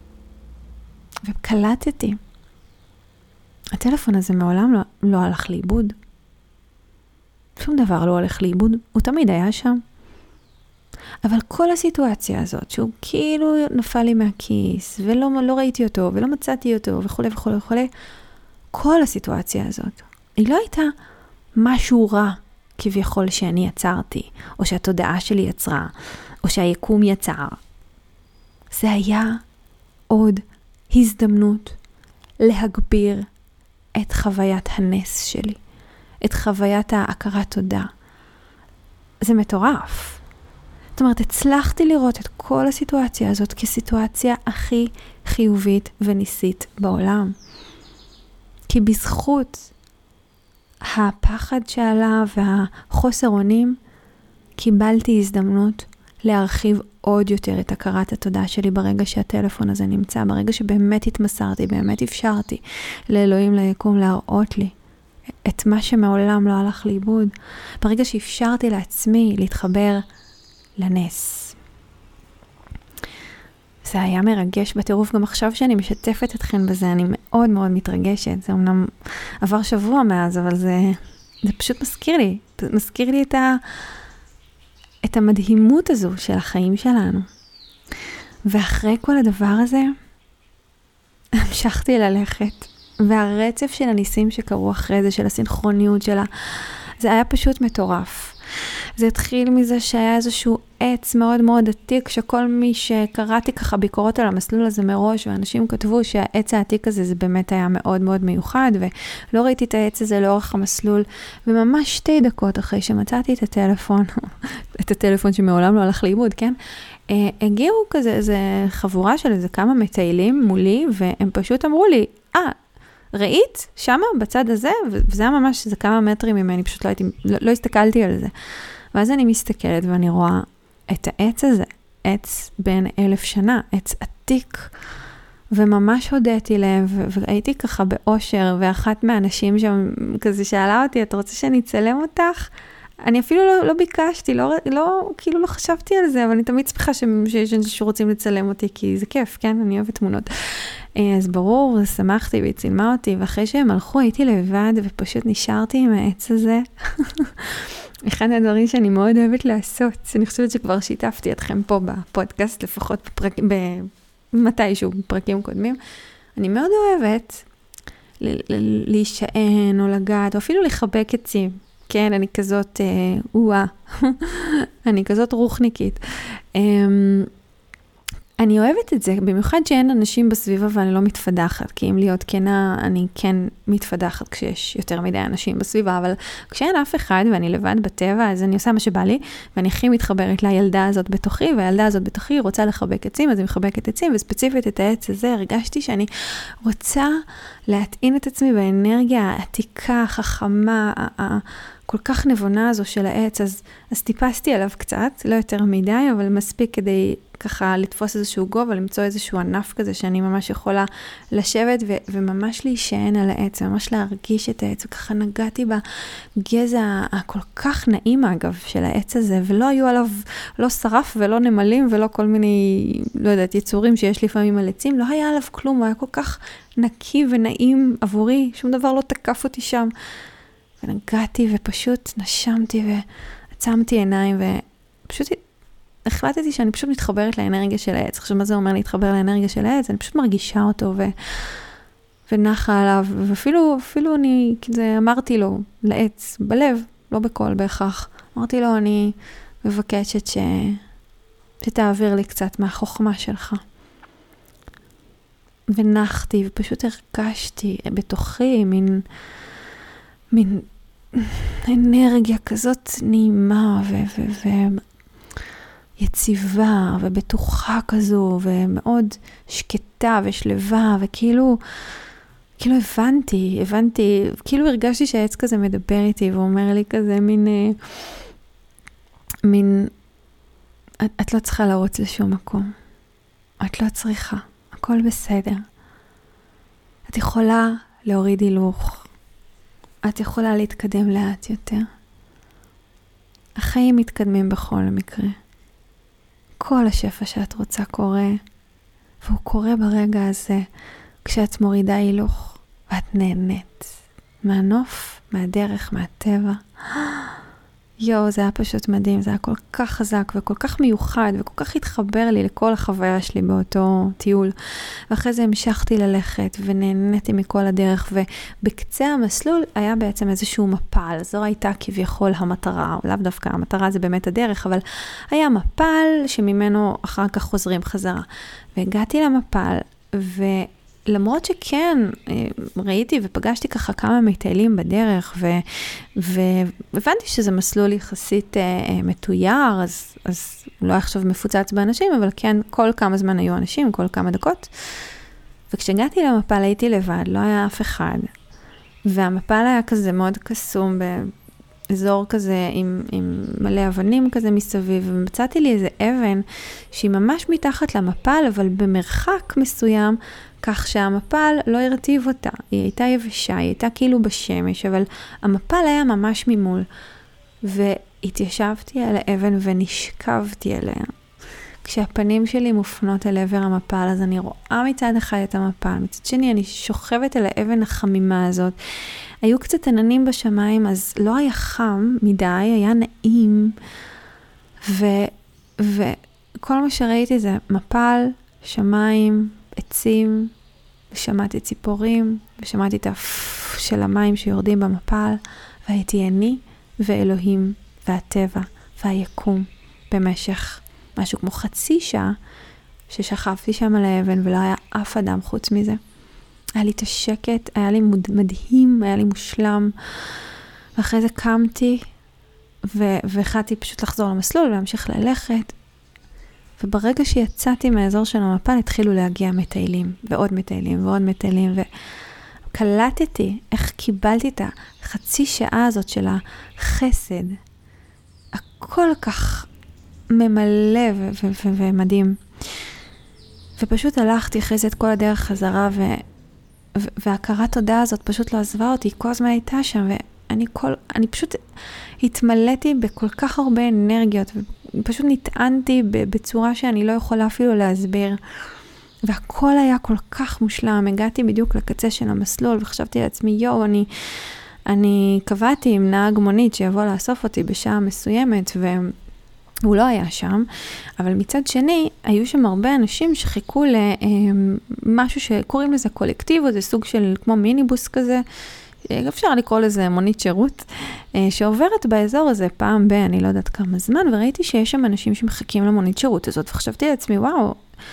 וקלטתי. הטלפון הזה מעולם לא, לא הלך לאיבוד. שום דבר לא הולך לאיבוד, הוא תמיד היה שם. אבל כל הסיטואציה הזאת, שהוא כאילו נפל לי מהכיס, ולא לא ראיתי אותו, ולא מצאתי אותו, וכו' וכו' וכו', כל הסיטואציה הזאת, היא לא הייתה משהו רע, כביכול שאני יצרתי, או שהתודעה שלי יצרה, או שהיקום יצר. זה היה עוד הזדמנות להגביר את חוויית הנס שלי, את חוויית ההכרת תודה. זה מטורף. זאת אומרת, הצלחתי לראות את כל הסיטואציה הזאת כסיטואציה הכי חיובית וניסית בעולם. כי בזכות הפחד שעלה והחוסר אונים, קיבלתי הזדמנות להרחיב עוד יותר את הכרת התודה שלי ברגע שהטלפון הזה נמצא, ברגע שבאמת התמסרתי, באמת אפשרתי לאלוהים ליקום להראות לי את מה שמעולם לא הלך לאיבוד, ברגע שאפשרתי לעצמי להתחבר לנס. זה היה מרגש בטירוף, גם עכשיו שאני משתפת אתכן בזה, אני מאוד מאוד מתרגשת. זה אמנם עבר שבוע מאז, אבל זה, זה פשוט מזכיר לי, מזכיר לי את, ה, את המדהימות הזו של החיים שלנו. ואחרי כל הדבר הזה, המשכתי ללכת, והרצף של הניסים שקרו אחרי זה, של הסינכרוניות שלה, זה היה פשוט מטורף. זה התחיל מזה שהיה איזשהו עץ מאוד מאוד עתיק, שכל מי שקראתי ככה ביקורות על המסלול הזה מראש, ואנשים כתבו שהעץ העתיק הזה זה באמת היה מאוד מאוד מיוחד, ולא ראיתי את העץ הזה לאורך המסלול, וממש שתי דקות אחרי שמצאתי את הטלפון, את הטלפון שמעולם לא הלך לאיבוד, כן? הגיעו כזה איזה חבורה של איזה כמה מטיילים מולי, והם פשוט אמרו לי, אה, ראית? שמה, בצד הזה, וזה היה ממש, זה כמה מטרים ממני, פשוט לא הייתי, לא, לא הסתכלתי על זה. ואז אני מסתכלת ואני רואה את העץ הזה, עץ בין אלף שנה, עץ עתיק, וממש הודיתי להם, והייתי ככה באושר, ואחת מהאנשים שם כזה שאלה אותי, את רוצה שאני אצלם אותך? אני אפילו לא, לא ביקשתי, לא, לא, כאילו לא חשבתי על זה, אבל אני תמיד שמחה שיש אנשים שרוצים לצלם אותי, כי זה כיף, כן? אני אוהבת תמונות. אז ברור, שמחתי והיא צילמה אותי, ואחרי שהם הלכו, הייתי לבד, ופשוט נשארתי עם העץ הזה. אחד הדברים שאני מאוד אוהבת לעשות, אני חושבת שכבר שיתפתי אתכם פה בפודקאסט, לפחות בפרק, במתישהו, בפרקים קודמים. אני מאוד אוהבת להישען או לגעת, או אפילו לחבק עצים. כן, אני כזאת, אה, אני כזאת רוחניקית. אה, אני אוהבת את זה, במיוחד שאין אנשים בסביבה ואני לא מתפדחת, כי אם להיות כנה, אני כן מתפדחת כשיש יותר מדי אנשים בסביבה, אבל כשאין אף אחד ואני לבד בטבע, אז אני עושה מה שבא לי, ואני הכי מתחברת לילדה הזאת בתוכי, והילדה הזאת בתוכי רוצה לחבק עצים, אז היא מחבקת עצים, וספציפית את העץ הזה, הרגשתי שאני רוצה להטעין את עצמי באנרגיה העתיקה, החכמה, כל כך נבונה הזו של העץ, אז, אז טיפסתי עליו קצת, לא יותר מדי, אבל מספיק כדי ככה לתפוס איזשהו גובה, למצוא איזשהו ענף כזה שאני ממש יכולה לשבת ו- וממש להישען על העץ, ממש להרגיש את העץ, וככה נגעתי בגזע הכל כך נעים אגב של העץ הזה, ולא היו עליו לא שרף ולא נמלים ולא כל מיני, לא יודעת, יצורים שיש לפעמים על עצים, לא היה עליו כלום, הוא היה כל כך נקי ונעים עבורי, שום דבר לא תקף אותי שם. ונגעתי ופשוט נשמתי ועצמתי עיניים ופשוט החלטתי שאני פשוט מתחברת לאנרגיה של העץ. עכשיו מה זה אומר להתחבר לאנרגיה של העץ? אני פשוט מרגישה אותו ו... ונחה עליו, ואפילו אפילו אני כזה אמרתי לו לעץ בלב, לא בכל בהכרח. אמרתי לו אני מבקשת ש... שתעביר לי קצת מהחוכמה שלך. ונחתי ופשוט הרגשתי בתוכי מין מין אנרגיה כזאת נעימה ו- ו- ויציבה ובטוחה כזו ומאוד שקטה ושלווה וכאילו כאילו הבנתי, הבנתי, כאילו הרגשתי שהעץ כזה מדבר איתי ואומר לי כזה מין מין את, את לא צריכה לרוץ לשום מקום, את לא צריכה, הכל בסדר, את יכולה להוריד הילוך, את יכולה להתקדם לאט יותר. החיים מתקדמים בכל מקרה. כל השפע שאת רוצה קורה, והוא קורה ברגע הזה, כשאת מורידה הילוך, ואת נהנית מהנוף, מהדרך, מהטבע. יו, זה היה פשוט מדהים, זה היה כל כך חזק וכל כך מיוחד וכל כך התחבר לי לכל החוויה שלי באותו טיול. ואחרי זה המשכתי ללכת ונהניתי מכל הדרך, ובקצה המסלול היה בעצם איזשהו מפל. זו הייתה כביכול המטרה, או לאו דווקא המטרה זה באמת הדרך, אבל היה מפל שממנו אחר כך חוזרים חזרה. והגעתי למפל ו... למרות שכן, ראיתי ופגשתי ככה כמה מטיילים בדרך, והבנתי שזה מסלול יחסית מתויר, אז, אז לא עכשיו מפוצץ באנשים, אבל כן, כל כמה זמן היו אנשים, כל כמה דקות. וכשהגעתי למפל הייתי לבד, לא היה אף אחד. והמפל היה כזה מאוד קסום, באזור כזה עם, עם מלא אבנים כזה מסביב, ומצאתי לי איזה אבן שהיא ממש מתחת למפל, אבל במרחק מסוים, כך שהמפל לא הרטיב אותה. היא הייתה יבשה, היא הייתה כאילו בשמש, אבל המפל היה ממש ממול. והתיישבתי על האבן ונשכבתי עליה. כשהפנים שלי מופנות אל עבר המפל, אז אני רואה מצד אחד את המפל, מצד שני אני שוכבת על האבן החמימה הזאת. היו קצת עננים בשמיים, אז לא היה חם מדי, היה נעים, ו, וכל מה שראיתי זה מפל, שמיים, עצים, ושמעתי ציפורים, ושמעתי את הפפפ של המים שיורדים במפל, והייתי אני ואלוהים, והטבע, והיקום, במשך משהו כמו חצי שעה, ששכבתי שם על האבן, ולא היה אף אדם חוץ מזה. היה לי את השקט, היה לי מדהים, היה לי מושלם, ואחרי זה קמתי, והחלטתי פשוט לחזור למסלול, ולהמשיך ללכת, וברגע שיצאתי מהאזור של המפל, התחילו להגיע מטיילים, ועוד מטיילים, ועוד מטיילים, וקלטתי איך קיבלתי את החצי שעה הזאת של החסד, הכל כך ממלא ו- ו- ו- ומדהים. ופשוט הלכתי אחרי זה את כל הדרך חזרה, ו- ו- והכרת תודה הזאת פשוט לא עזבה אותי, כל הזמן הייתה שם, ואני כל, אני פשוט התמלאתי בכל כך הרבה אנרגיות, ופשוט נטענתי בצורה שאני לא יכולה אפילו להסביר. והכל היה כל כך מושלם, הגעתי בדיוק לקצה של המסלול, וחשבתי לעצמי, יו, אני, אני קבעתי עם נהג מונית שיבוא לאסוף אותי בשעה מסוימת, ו... הוא לא היה שם, אבל מצד שני, היו שם הרבה אנשים שחיכו למשהו שקוראים לזה קולקטיבו, זה סוג של כמו מיניבוס כזה, אפשר לקרוא לזה מונית שירות, שעוברת באזור הזה פעם ב, אני לא יודעת כמה זמן, וראיתי שיש שם אנשים שמחכים למונית שירות הזאת, וחשבתי לעצמי, וואו,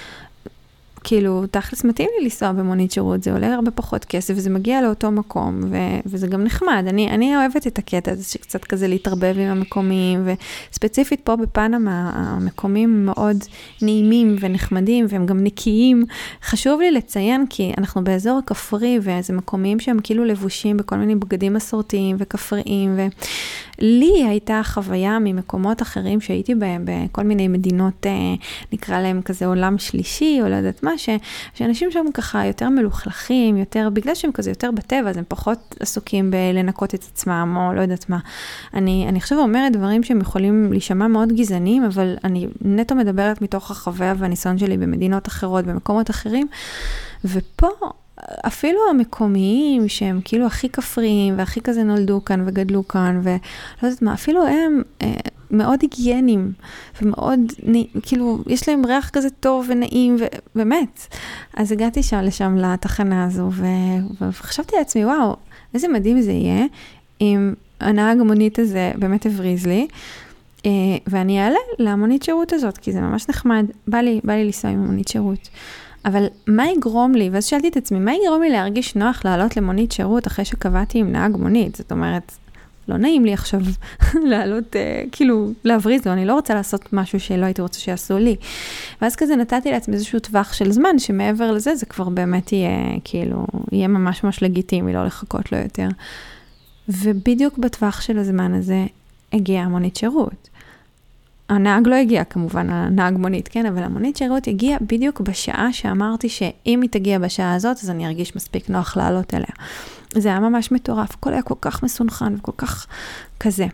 כאילו, תכלס מתאים לי לנסוע במונית שירות, זה עולה הרבה פחות כסף, וזה מגיע לאותו מקום, ו- וזה גם נחמד. אני, אני אוהבת את הקטע הזה, שקצת כזה להתערבב עם המקומיים, וספציפית פה בפנמה, המקומים מאוד נעימים ונחמדים, והם גם נקיים. חשוב לי לציין, כי אנחנו באזור הכפרי, וזה מקומיים שהם כאילו לבושים בכל מיני בגדים מסורתיים וכפריים, ולי הייתה חוויה ממקומות אחרים שהייתי בהם, בכל מיני מדינות, נקרא להם כזה עולם שלישי, או לא יודעת מה, ש, שאנשים שם ככה יותר מלוכלכים, יותר, בגלל שהם כזה יותר בטבע, אז הם פחות עסוקים בלנקות את עצמם, או לא יודעת מה. אני, אני עכשיו אומרת דברים שהם יכולים להישמע מאוד גזעניים, אבל אני נטו מדברת מתוך החוויה והניסיון שלי במדינות אחרות, במקומות אחרים, ופה אפילו המקומיים שהם כאילו הכי כפריים, והכי כזה נולדו כאן וגדלו כאן, ולא יודעת מה, אפילו הם אה, מאוד היגיינים, ומאוד, כאילו, יש להם ריח כזה טוב ונעים, ובאמת. אז הגעתי שם לשם לתחנה הזו, ו... וחשבתי לעצמי, וואו, איזה מדהים זה יהיה, אם הנהג המונית הזה באמת הבריז לי, אה, ואני אעלה למונית שירות הזאת, כי זה ממש נחמד, בא לי, בא לי לנסוע עם המונית שירות. אבל מה יגרום לי, ואז שאלתי את עצמי, מה יגרום לי להרגיש נוח לעלות למונית שירות אחרי שקבעתי עם נהג מונית? זאת אומרת, לא נעים לי עכשיו לעלות, אה, כאילו, להבריז לו, אני לא רוצה לעשות משהו שלא הייתי רוצה שיעשו לי. ואז כזה נתתי לעצמי איזשהו טווח של זמן, שמעבר לזה, זה כבר באמת יהיה, כאילו, יהיה ממש ממש לגיטימי, לא לחכות לו יותר. ובדיוק בטווח של הזמן הזה, הגיעה מונית שירות. הנהג לא הגיע כמובן, הנהג מונית, כן, אבל המונית שירות הגיע בדיוק בשעה שאמרתי שאם היא תגיע בשעה הזאת, אז אני ארגיש מספיק נוח לעלות אליה. זה היה ממש מטורף, הכל היה כל כך מסונכן וכל כך כזה.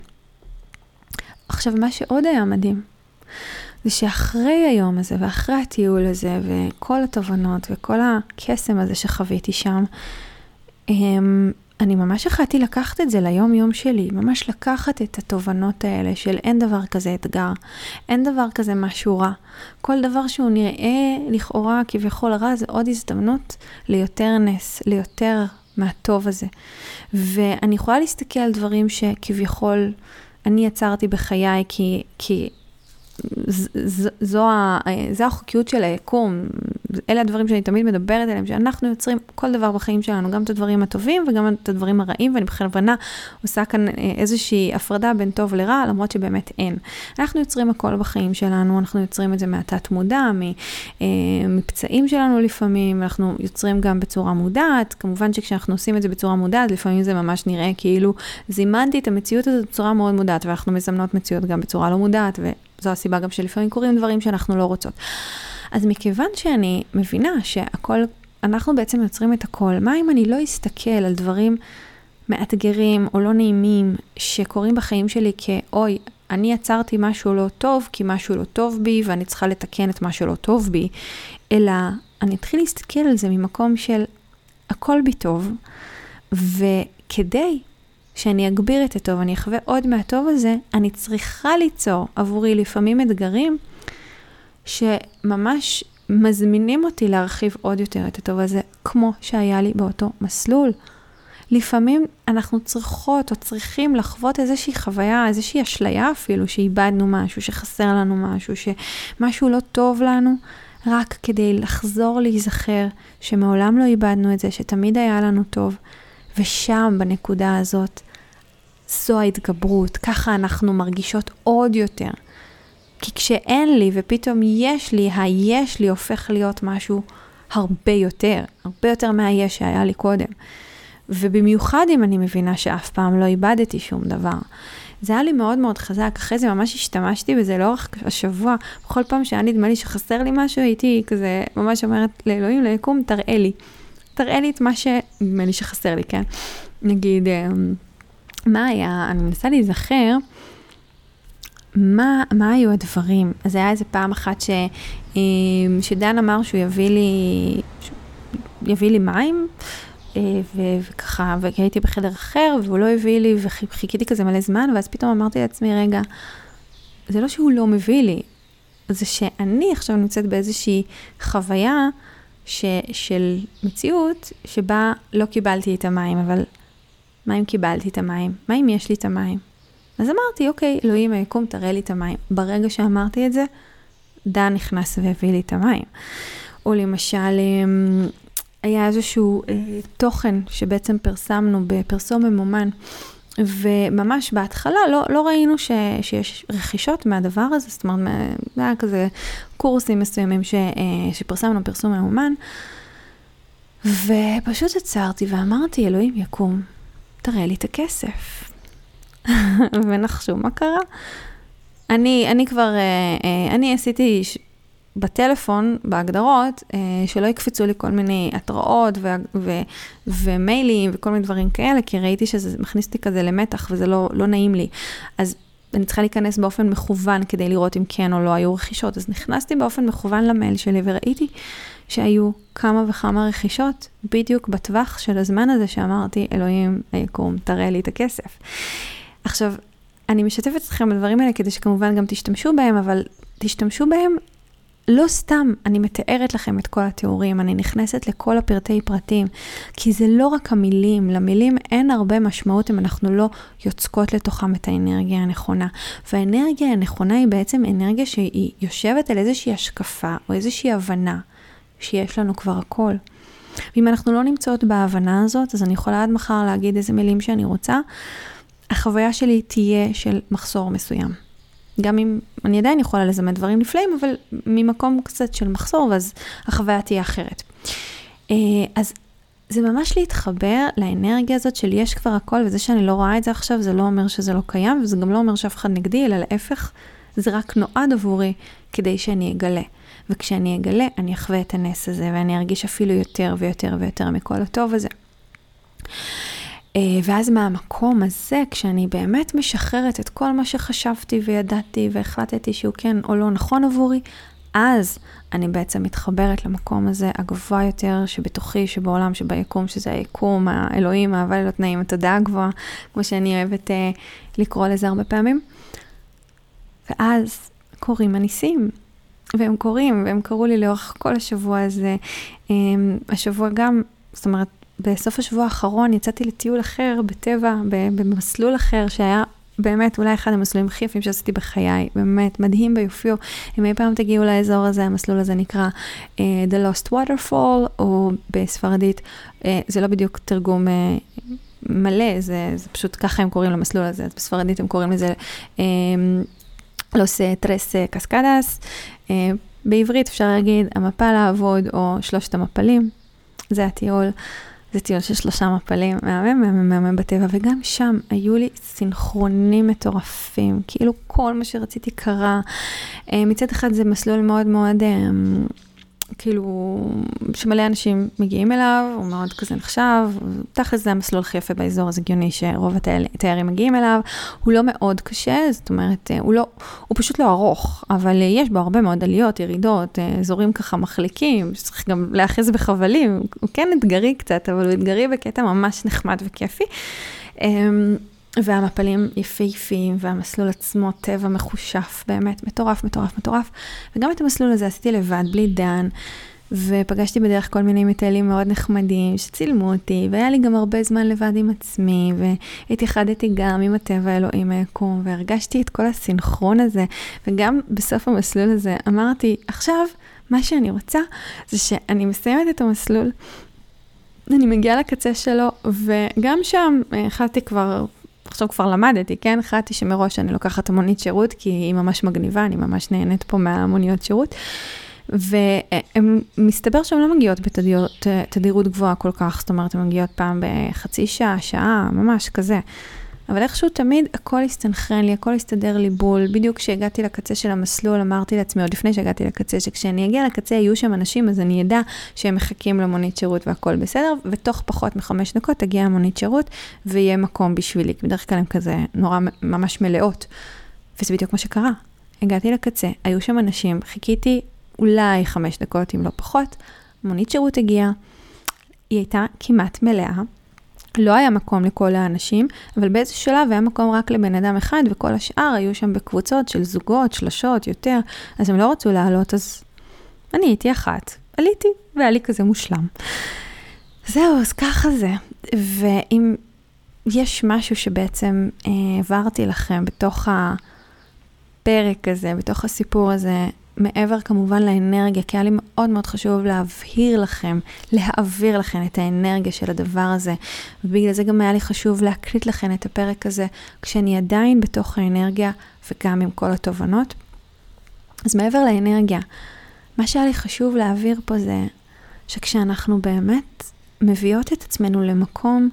עכשיו, מה שעוד היה מדהים, זה שאחרי היום הזה ואחרי הטיול הזה וכל התובנות וכל הקסם הזה שחוויתי שם, אני ממש החלטתי לקחת את זה ליום יום שלי, ממש לקחת את התובנות האלה של אין דבר כזה אתגר, אין דבר כזה משהו רע. כל דבר שהוא נראה לכאורה כביכול רע, זה עוד הזדמנות ליותר נס, ליותר מהטוב הזה. ואני יכולה להסתכל על דברים שכביכול אני יצרתי בחיי, כי, כי ז, ז, זו, זו החוקיות של היקום. אלה הדברים שאני תמיד מדברת עליהם, שאנחנו יוצרים כל דבר בחיים שלנו, גם את הדברים הטובים וגם את הדברים הרעים, ואני בכוונה עושה כאן איזושהי הפרדה בין טוב לרע, למרות שבאמת אין. אנחנו יוצרים הכל בחיים שלנו, אנחנו יוצרים את זה מהתת מודע, מפצעים שלנו לפעמים, אנחנו יוצרים גם בצורה מודעת, כמובן שכשאנחנו עושים את זה בצורה מודעת, לפעמים זה ממש נראה כאילו זימנתי את המציאות הזאת בצורה מאוד מודעת, ואנחנו מזמנות מציאות גם בצורה לא מודעת, וזו הסיבה גם שלפעמים קורים דברים שאנחנו לא רוצות. אז מכיוון שאני מבינה שהכל אנחנו בעצם יוצרים את הכל. מה אם אני לא אסתכל על דברים מאתגרים או לא נעימים שקורים בחיים שלי כאוי, אני יצרתי משהו לא טוב כי משהו לא טוב בי ואני צריכה לתקן את מה שלא טוב בי, אלא אני אתחיל להסתכל על זה ממקום של הכל בי טוב, וכדי שאני אגביר את הטוב, אני אחווה עוד מהטוב הזה, אני צריכה ליצור עבורי לפעמים אתגרים שממש מזמינים אותי להרחיב עוד יותר את הטוב הזה, כמו שהיה לי באותו מסלול. לפעמים אנחנו צריכות או צריכים לחוות איזושהי חוויה, איזושהי אשליה אפילו, שאיבדנו משהו, שחסר לנו משהו, שמשהו לא טוב לנו, רק כדי לחזור להיזכר שמעולם לא איבדנו את זה, שתמיד היה לנו טוב, ושם בנקודה הזאת, זו ההתגברות, ככה אנחנו מרגישות עוד יותר. כי כשאין לי ופתאום יש לי, היש לי הופך להיות משהו הרבה יותר, הרבה יותר מהיש שהיה לי קודם. ובמיוחד אם אני מבינה שאף פעם לא איבדתי שום דבר. זה היה לי מאוד מאוד חזק, אחרי זה ממש השתמשתי בזה לאורך השבוע, בכל פעם שהיה נדמה לי שחסר לי משהו, הייתי כזה ממש אומרת לאלוהים, ליקום, תראה לי. תראה לי את מה שנדמה לי שחסר לי, כן? נגיד, מה היה, אני מנסה להיזכר, מה, מה היו הדברים? אז היה איזה פעם אחת ש, שדן אמר שהוא יביא לי, יביא לי מים, ו- וככה, והייתי בחדר אחר, והוא לא הביא לי, וחיכיתי כזה מלא זמן, ואז פתאום אמרתי לעצמי, רגע, זה לא שהוא לא מביא לי, זה שאני עכשיו נמצאת באיזושהי חוויה ש- של מציאות, שבה לא קיבלתי את המים, אבל מה אם קיבלתי את המים? מה אם יש לי את המים? אז אמרתי, אוקיי, אלוהים היקום, תראה לי את המים. ברגע שאמרתי את זה, דן נכנס והביא לי את המים. או למשל, היה איזשהו אה, תוכן שבעצם פרסמנו בפרסום ממומן, וממש בהתחלה לא, לא ראינו ש, שיש רכישות מהדבר הזה, זאת אומרת, זה היה כזה קורסים מסוימים ש, אה, שפרסמנו פרסום ממומן, ופשוט עצרתי ואמרתי, אלוהים יקום, תראה לי את הכסף. ונחשו מה קרה. אני, אני כבר, אני עשיתי בטלפון, בהגדרות, שלא יקפצו לי כל מיני התראות ו, ו, ומיילים וכל מיני דברים כאלה, כי ראיתי שזה מכניס אותי כזה למתח וזה לא, לא נעים לי. אז אני צריכה להיכנס באופן מכוון כדי לראות אם כן או לא היו רכישות. אז נכנסתי באופן מכוון למייל שלי וראיתי שהיו כמה וכמה רכישות, בדיוק בטווח של הזמן הזה שאמרתי, אלוהים היקום, תראה לי את הכסף. עכשיו, אני משתפת אתכם בדברים האלה כדי שכמובן גם תשתמשו בהם, אבל תשתמשו בהם לא סתם, אני מתארת לכם את כל התיאורים, אני נכנסת לכל הפרטי פרטים, כי זה לא רק המילים, למילים אין הרבה משמעות אם אנחנו לא יוצקות לתוכם את האנרגיה הנכונה. והאנרגיה הנכונה היא בעצם אנרגיה שהיא יושבת על איזושהי השקפה או איזושהי הבנה שיש לנו כבר הכל. ואם אנחנו לא נמצאות בהבנה הזאת, אז אני יכולה עד מחר להגיד איזה מילים שאני רוצה, החוויה שלי תהיה של מחסור מסוים. גם אם אני עדיין יכולה לזמן דברים נפלאים, אבל ממקום קצת של מחסור, ואז החוויה תהיה אחרת. אז זה ממש להתחבר לאנרגיה הזאת של יש כבר הכל, וזה שאני לא רואה את זה עכשיו, זה לא אומר שזה לא קיים, וזה גם לא אומר שאף אחד נגדי, אלא להפך, זה רק נועד עבורי כדי שאני אגלה. וכשאני אגלה, אני אחווה את הנס הזה, ואני ארגיש אפילו יותר ויותר ויותר מכל הטוב הזה. ואז מהמקום הזה, כשאני באמת משחררת את כל מה שחשבתי וידעתי והחלטתי שהוא כן או לא נכון עבורי, אז אני בעצם מתחברת למקום הזה הגבוה יותר שבתוכי, שבעולם, שביקום, שזה היקום, האלוהים, האהבה ללא תנאים, התודעה הגבוהה, כמו שאני אוהבת אה, לקרוא לזה הרבה פעמים. ואז קורים הניסים, והם קורים, והם קראו לי לאורך כל השבוע הזה. אה, השבוע גם, זאת אומרת, בסוף השבוע האחרון יצאתי לטיול אחר, בטבע, במסלול אחר, שהיה באמת אולי אחד המסלולים הכי יפים שעשיתי בחיי, באמת מדהים ביופיו. אם אי פעם תגיעו לאזור הזה, המסלול הזה נקרא uh, The Lost Waterfall, או בספרדית, uh, זה לא בדיוק תרגום uh, מלא, זה, זה פשוט ככה הם קוראים למסלול הזה, אז בספרדית הם קוראים לזה uh, Los Tres Cascadas, uh, בעברית אפשר להגיד המפל העבוד, או שלושת המפלים, זה הטיול. זה טיול של שלושה מפלים, מהמם, מהמם, מהמם בטבע, וגם שם היו לי סינכרונים מטורפים, כאילו כל מה שרציתי קרה. מצד אחד זה מסלול מאוד מאוד כאילו, שמלא אנשים מגיעים אליו, הוא מאוד כזה נחשב, תכל'ס זה המסלול הכי יפה באזור, אז הגיוני שרוב התיירים מגיעים אליו, הוא לא מאוד קשה, זאת אומרת, הוא לא, הוא פשוט לא ארוך, אבל יש בו הרבה מאוד עליות, ירידות, אזורים ככה מחליקים, שצריך גם להאחז בחבלים, הוא כן אתגרי קצת, אבל הוא אתגרי בקטע ממש נחמד וכיפי, והמפלים יפהפיים, והמסלול עצמו טבע מחושף, באמת מטורף, מטורף, מטורף. וגם את המסלול הזה עשיתי לבד, בלי דן, ופגשתי בדרך כל מיני מטיילים מאוד נחמדים, שצילמו אותי, והיה לי גם הרבה זמן לבד עם עצמי, והתייחדתי גם עם הטבע האלוהים היקום, והרגשתי את כל הסינכרון הזה, וגם בסוף המסלול הזה אמרתי, עכשיו, מה שאני רוצה, זה שאני מסיימת את המסלול, אני מגיעה לקצה שלו, וגם שם החלטתי כבר, עכשיו כבר למדתי, כן? החלטתי שמראש אני לוקחת המונית שירות, כי היא ממש מגניבה, אני ממש נהנית פה מהמוניות שירות, ומסתבר שהן לא מגיעות בתדירות גבוהה כל כך, זאת אומרת, הן מגיעות פעם בחצי שעה, שעה, ממש כזה. אבל איכשהו תמיד הכל הסתנכרן לי, הכל הסתדר לי בול. בדיוק כשהגעתי לקצה של המסלול, אמרתי לעצמי, עוד לפני שהגעתי לקצה, שכשאני אגיע לקצה יהיו שם אנשים, אז אני ידע שהם מחכים למונית שירות והכל בסדר, ותוך פחות מחמש דקות תגיע המונית שירות, ויהיה מקום בשבילי. בדרך כלל הם כזה נורא ממש מלאות. וזה בדיוק מה שקרה. הגעתי לקצה, היו שם אנשים, חיכיתי אולי חמש דקות, אם לא פחות, מונית שירות הגיעה, היא הייתה כמעט מלאה, לא היה מקום לכל האנשים, אבל באיזה שלב היה מקום רק לבן אדם אחד, וכל השאר היו שם בקבוצות של זוגות, שלשות, יותר, אז הם לא רצו לעלות, אז אני הייתי אחת, עליתי, והיה לי כזה מושלם. זהו, אז ככה זה. ואם יש משהו שבעצם העברתי לכם בתוך הפרק הזה, בתוך הסיפור הזה, מעבר כמובן לאנרגיה, כי היה לי מאוד מאוד חשוב להבהיר לכם, להעביר לכם את האנרגיה של הדבר הזה, ובגלל זה גם היה לי חשוב להקליט לכם את הפרק הזה, כשאני עדיין בתוך האנרגיה, וגם עם כל התובנות. אז מעבר לאנרגיה, מה שהיה לי חשוב להעביר פה זה, שכשאנחנו באמת מביאות את עצמנו למקום,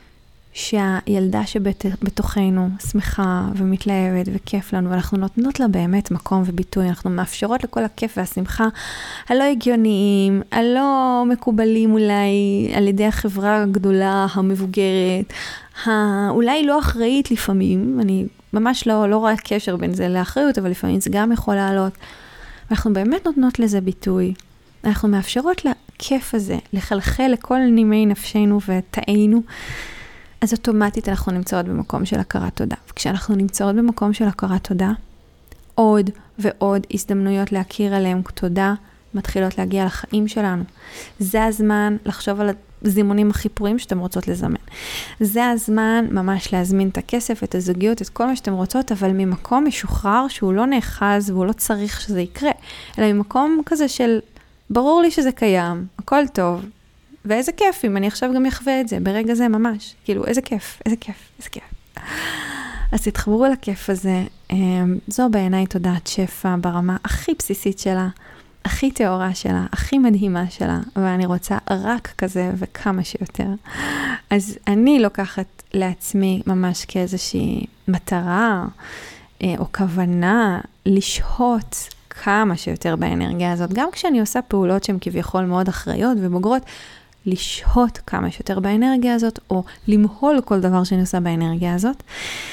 שהילדה שבתוכנו שמחה ומתלהבת וכיף לנו, ואנחנו נותנות לה באמת מקום וביטוי, אנחנו מאפשרות לכל הכיף והשמחה הלא הגיוניים, הלא מקובלים אולי על ידי החברה הגדולה, המבוגרת, אולי לא אחראית לפעמים, אני ממש לא, לא רואה קשר בין זה לאחריות, אבל לפעמים זה גם יכול לעלות, ואנחנו באמת נותנות לזה ביטוי, אנחנו מאפשרות לכיף הזה לחלחל לכל נימי נפשנו ותאינו, אז אוטומטית אנחנו נמצאות במקום של הכרת תודה. וכשאנחנו נמצאות במקום של הכרת תודה, עוד ועוד הזדמנויות להכיר עליהם תודה, מתחילות להגיע לחיים שלנו. זה הזמן לחשוב על הזימונים הכי פורים שאתם רוצות לזמן. זה הזמן ממש להזמין את הכסף, את הזוגיות, את כל מה שאתם רוצות, אבל ממקום משוחרר שהוא לא נאחז והוא לא צריך שזה יקרה, אלא ממקום כזה של, ברור לי שזה קיים, הכל טוב, ואיזה כיף, אם אני עכשיו גם יחווה את זה, ברגע זה ממש, כאילו, איזה כיף, איזה כיף, איזה כיף. אז תתחברו לכיף הזה, זו בעיניי תודעת שפע ברמה הכי בסיסית שלה, הכי תאורה שלה, הכי מדהימה שלה, ואני רוצה רק כזה וכמה שיותר. אז אני לוקחת לעצמי ממש כאיזושהי מטרה, או כוונה, לשהות כמה שיותר באנרגיה הזאת, גם כשאני עושה פעולות שהן כביכול מאוד אחראיות ובוגרות, לשהות כמה שיותר באנרגיה הזאת, או למהול כל דבר שאני עושה באנרגיה הזאת.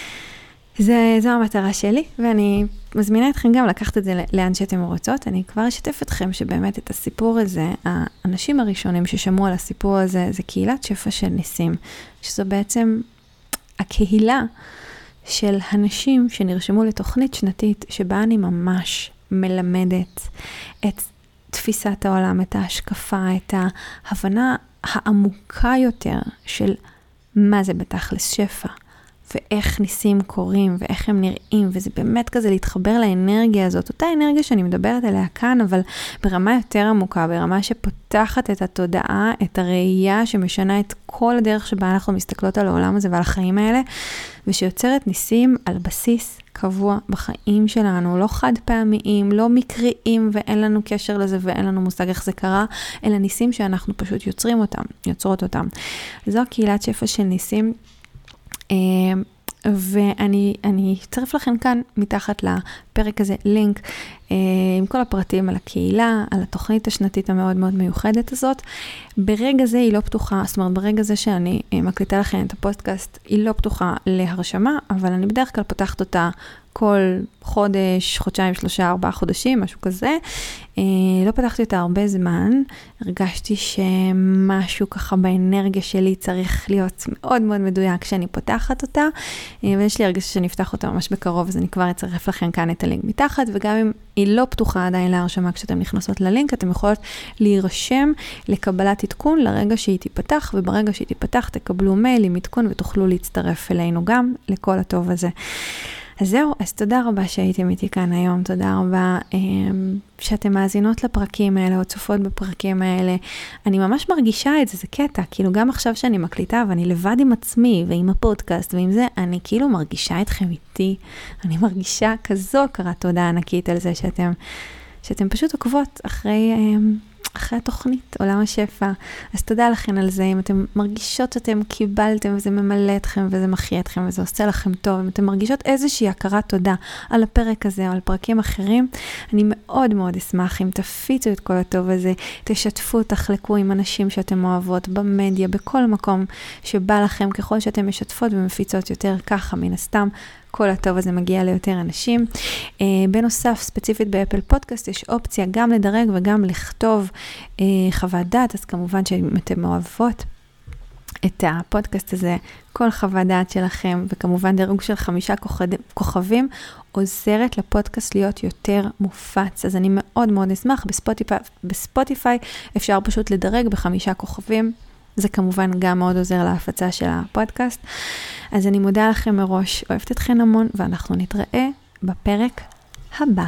זה, זו המטרה שלי, ואני מזמינה אתכם גם לקחת את זה לאן שאתם רוצות. אני כבר אשתף אתכם שבאמת את הסיפור הזה, האנשים הראשונים ששמעו על הסיפור הזה, זה קהילת שפע של ניסים, שזו בעצם הקהילה של הנשים שנרשמו לתוכנית שנתית, שבה אני ממש מלמדת את תפיסת העולם, את ההשקפה, את ההבנה העמוקה יותר של מה זה בתכלס שפע, ואיך ניסים קורים, ואיך הם נראים, וזה באמת כזה להתחבר לאנרגיה הזאת, אותה אנרגיה שאני מדברת עליה כאן, אבל ברמה יותר עמוקה, ברמה שפותחת את התודעה, את הראייה שמשנה את כל הדרך שבה אנחנו מסתכלות על העולם הזה ועל החיים האלה, ושיוצרת ניסים על בסיס קבוע בחיים שלנו, לא חד פעמיים, לא מקריים, ואין לנו קשר לזה, ואין לנו מושג איך זה קרה, אלא ניסים שאנחנו פשוט יוצרים אותם, יוצרות אותם. זו קהילת שפע של ניסים, ואני אני אצרף לכם כאן מתחת לפרק הזה לינק עם כל הפרטים על הקהילה, על התוכנית השנתית המאוד מאוד מיוחדת הזאת. ברגע זה היא לא פתוחה, זאת אומרת ברגע זה שאני מקליטה לכם את הפודקאסט, היא לא פתוחה להרשמה, אבל אני בדרך כלל פותחת אותה כל חודש, חודשיים, שלושה, ארבעה חודשים, משהו כזה. לא פתחתי אותה הרבה זמן, הרגשתי שמשהו ככה באנרגיה שלי צריך להיות מאוד מאוד מדויק כשאני פותחת אותה, ויש לי הרגשה שאני אפתח אותה ממש בקרוב, אז אני כבר אצרף לכם כאן את הלינק מתחת, וגם אם היא לא פתוחה עדיין להרשמה כשאתם נכנסות ללינק, אתם יכולות להירשם לקבלת עדכון לרגע שהיא תיפתח, וברגע שהיא תיפתח תקבלו מייל עם עדכון ותוכלו להצטרף אלינו גם לכל הטוב הזה. אז זהו, אז תודה רבה שהייתם איתי כאן היום, תודה רבה שאתם מאזינות לפרקים האלה, או צופות בפרקים האלה. אני ממש מרגישה את זה, זה קטע, כאילו גם עכשיו שאני מקליטה, ואני לבד עם עצמי, ועם הפודקאסט, ועם זה, אני כאילו מרגישה אתכם איתי, אני מרגישה כזו הכרת תודה ענקית על זה שאתם, שאתם פשוט עוקבות אחרי... אחרי התוכנית, עולם השפע. אז תודה לכם על זה, אם אתם מרגישות שאתם קיבלתם, וזה ממלא אתכם, וזה מחיה אתכם, וזה עושה לכם טוב, אם אתם מרגישות איזושהי הכרת תודה על הפרק הזה, או על פרקים אחרים, אני מאוד מאוד אשמח אם תפיצו את כל הטוב הזה, תשתפו, תחלקו עם אנשים שאתם אוהבות, במדיה, בכל מקום שבא לכם, ככל שאתם משתפות ומפיצות יותר ככה, מן הסתם, כל הטוב הזה מגיע ליותר אנשים. Uh, בנוסף, ספציפית באפל פודקאסט, יש אופציה גם לדרג וגם לכתוב uh, חוות דעת, אז כמובן שאם אתם אוהבות את הפודקאסט הזה, כל חוות דעת שלכם, וכמובן דירוג של חמישה כוכבים, עוזרת לפודקאסט להיות יותר מופץ. אז אני מאוד מאוד אשמח, בספוטיפיי, בספוטיפיי אפשר פשוט לדרג בחמישה כוכבים, זה כמובן גם מאוד עוזר להפצה של הפודקאסט. אז אני מודה לכם מראש, אוהבת אתכם המון, ואנחנו נתראה בפרק הבא.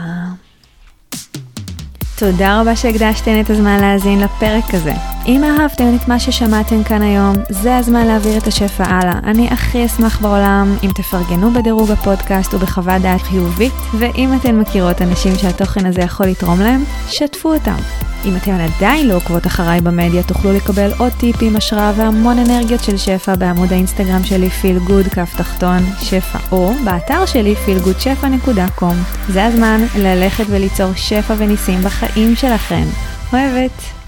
תודה רבה שהקדשתם את הזמן להאזין לפרק הזה. אם אהבתם את מה ששמעתם כאן היום, זה הזמן להעביר את השפע הלאה. אני הכי אשמח בעולם אם תפרגנו בדירוג הפודקאסט ובחוות דעת חיובית, ואם אתן מכירות אנשים שהתוכן הזה יכול לתרום להם, שתפו אותם. אם אתם עדיין לא עוקבות אחריי במדיה, תוכלו לקבל עוד טיפים, השראה והמון אנרגיות של שפע בעמוד האינסטגרם שלי פיל גוד כף תחתון שפע, או באתר שלי פיל גוד שפע נקודה קום. זה הזמן ללכת וליצור שפע וניסים בחיים שלכם. אוהבת.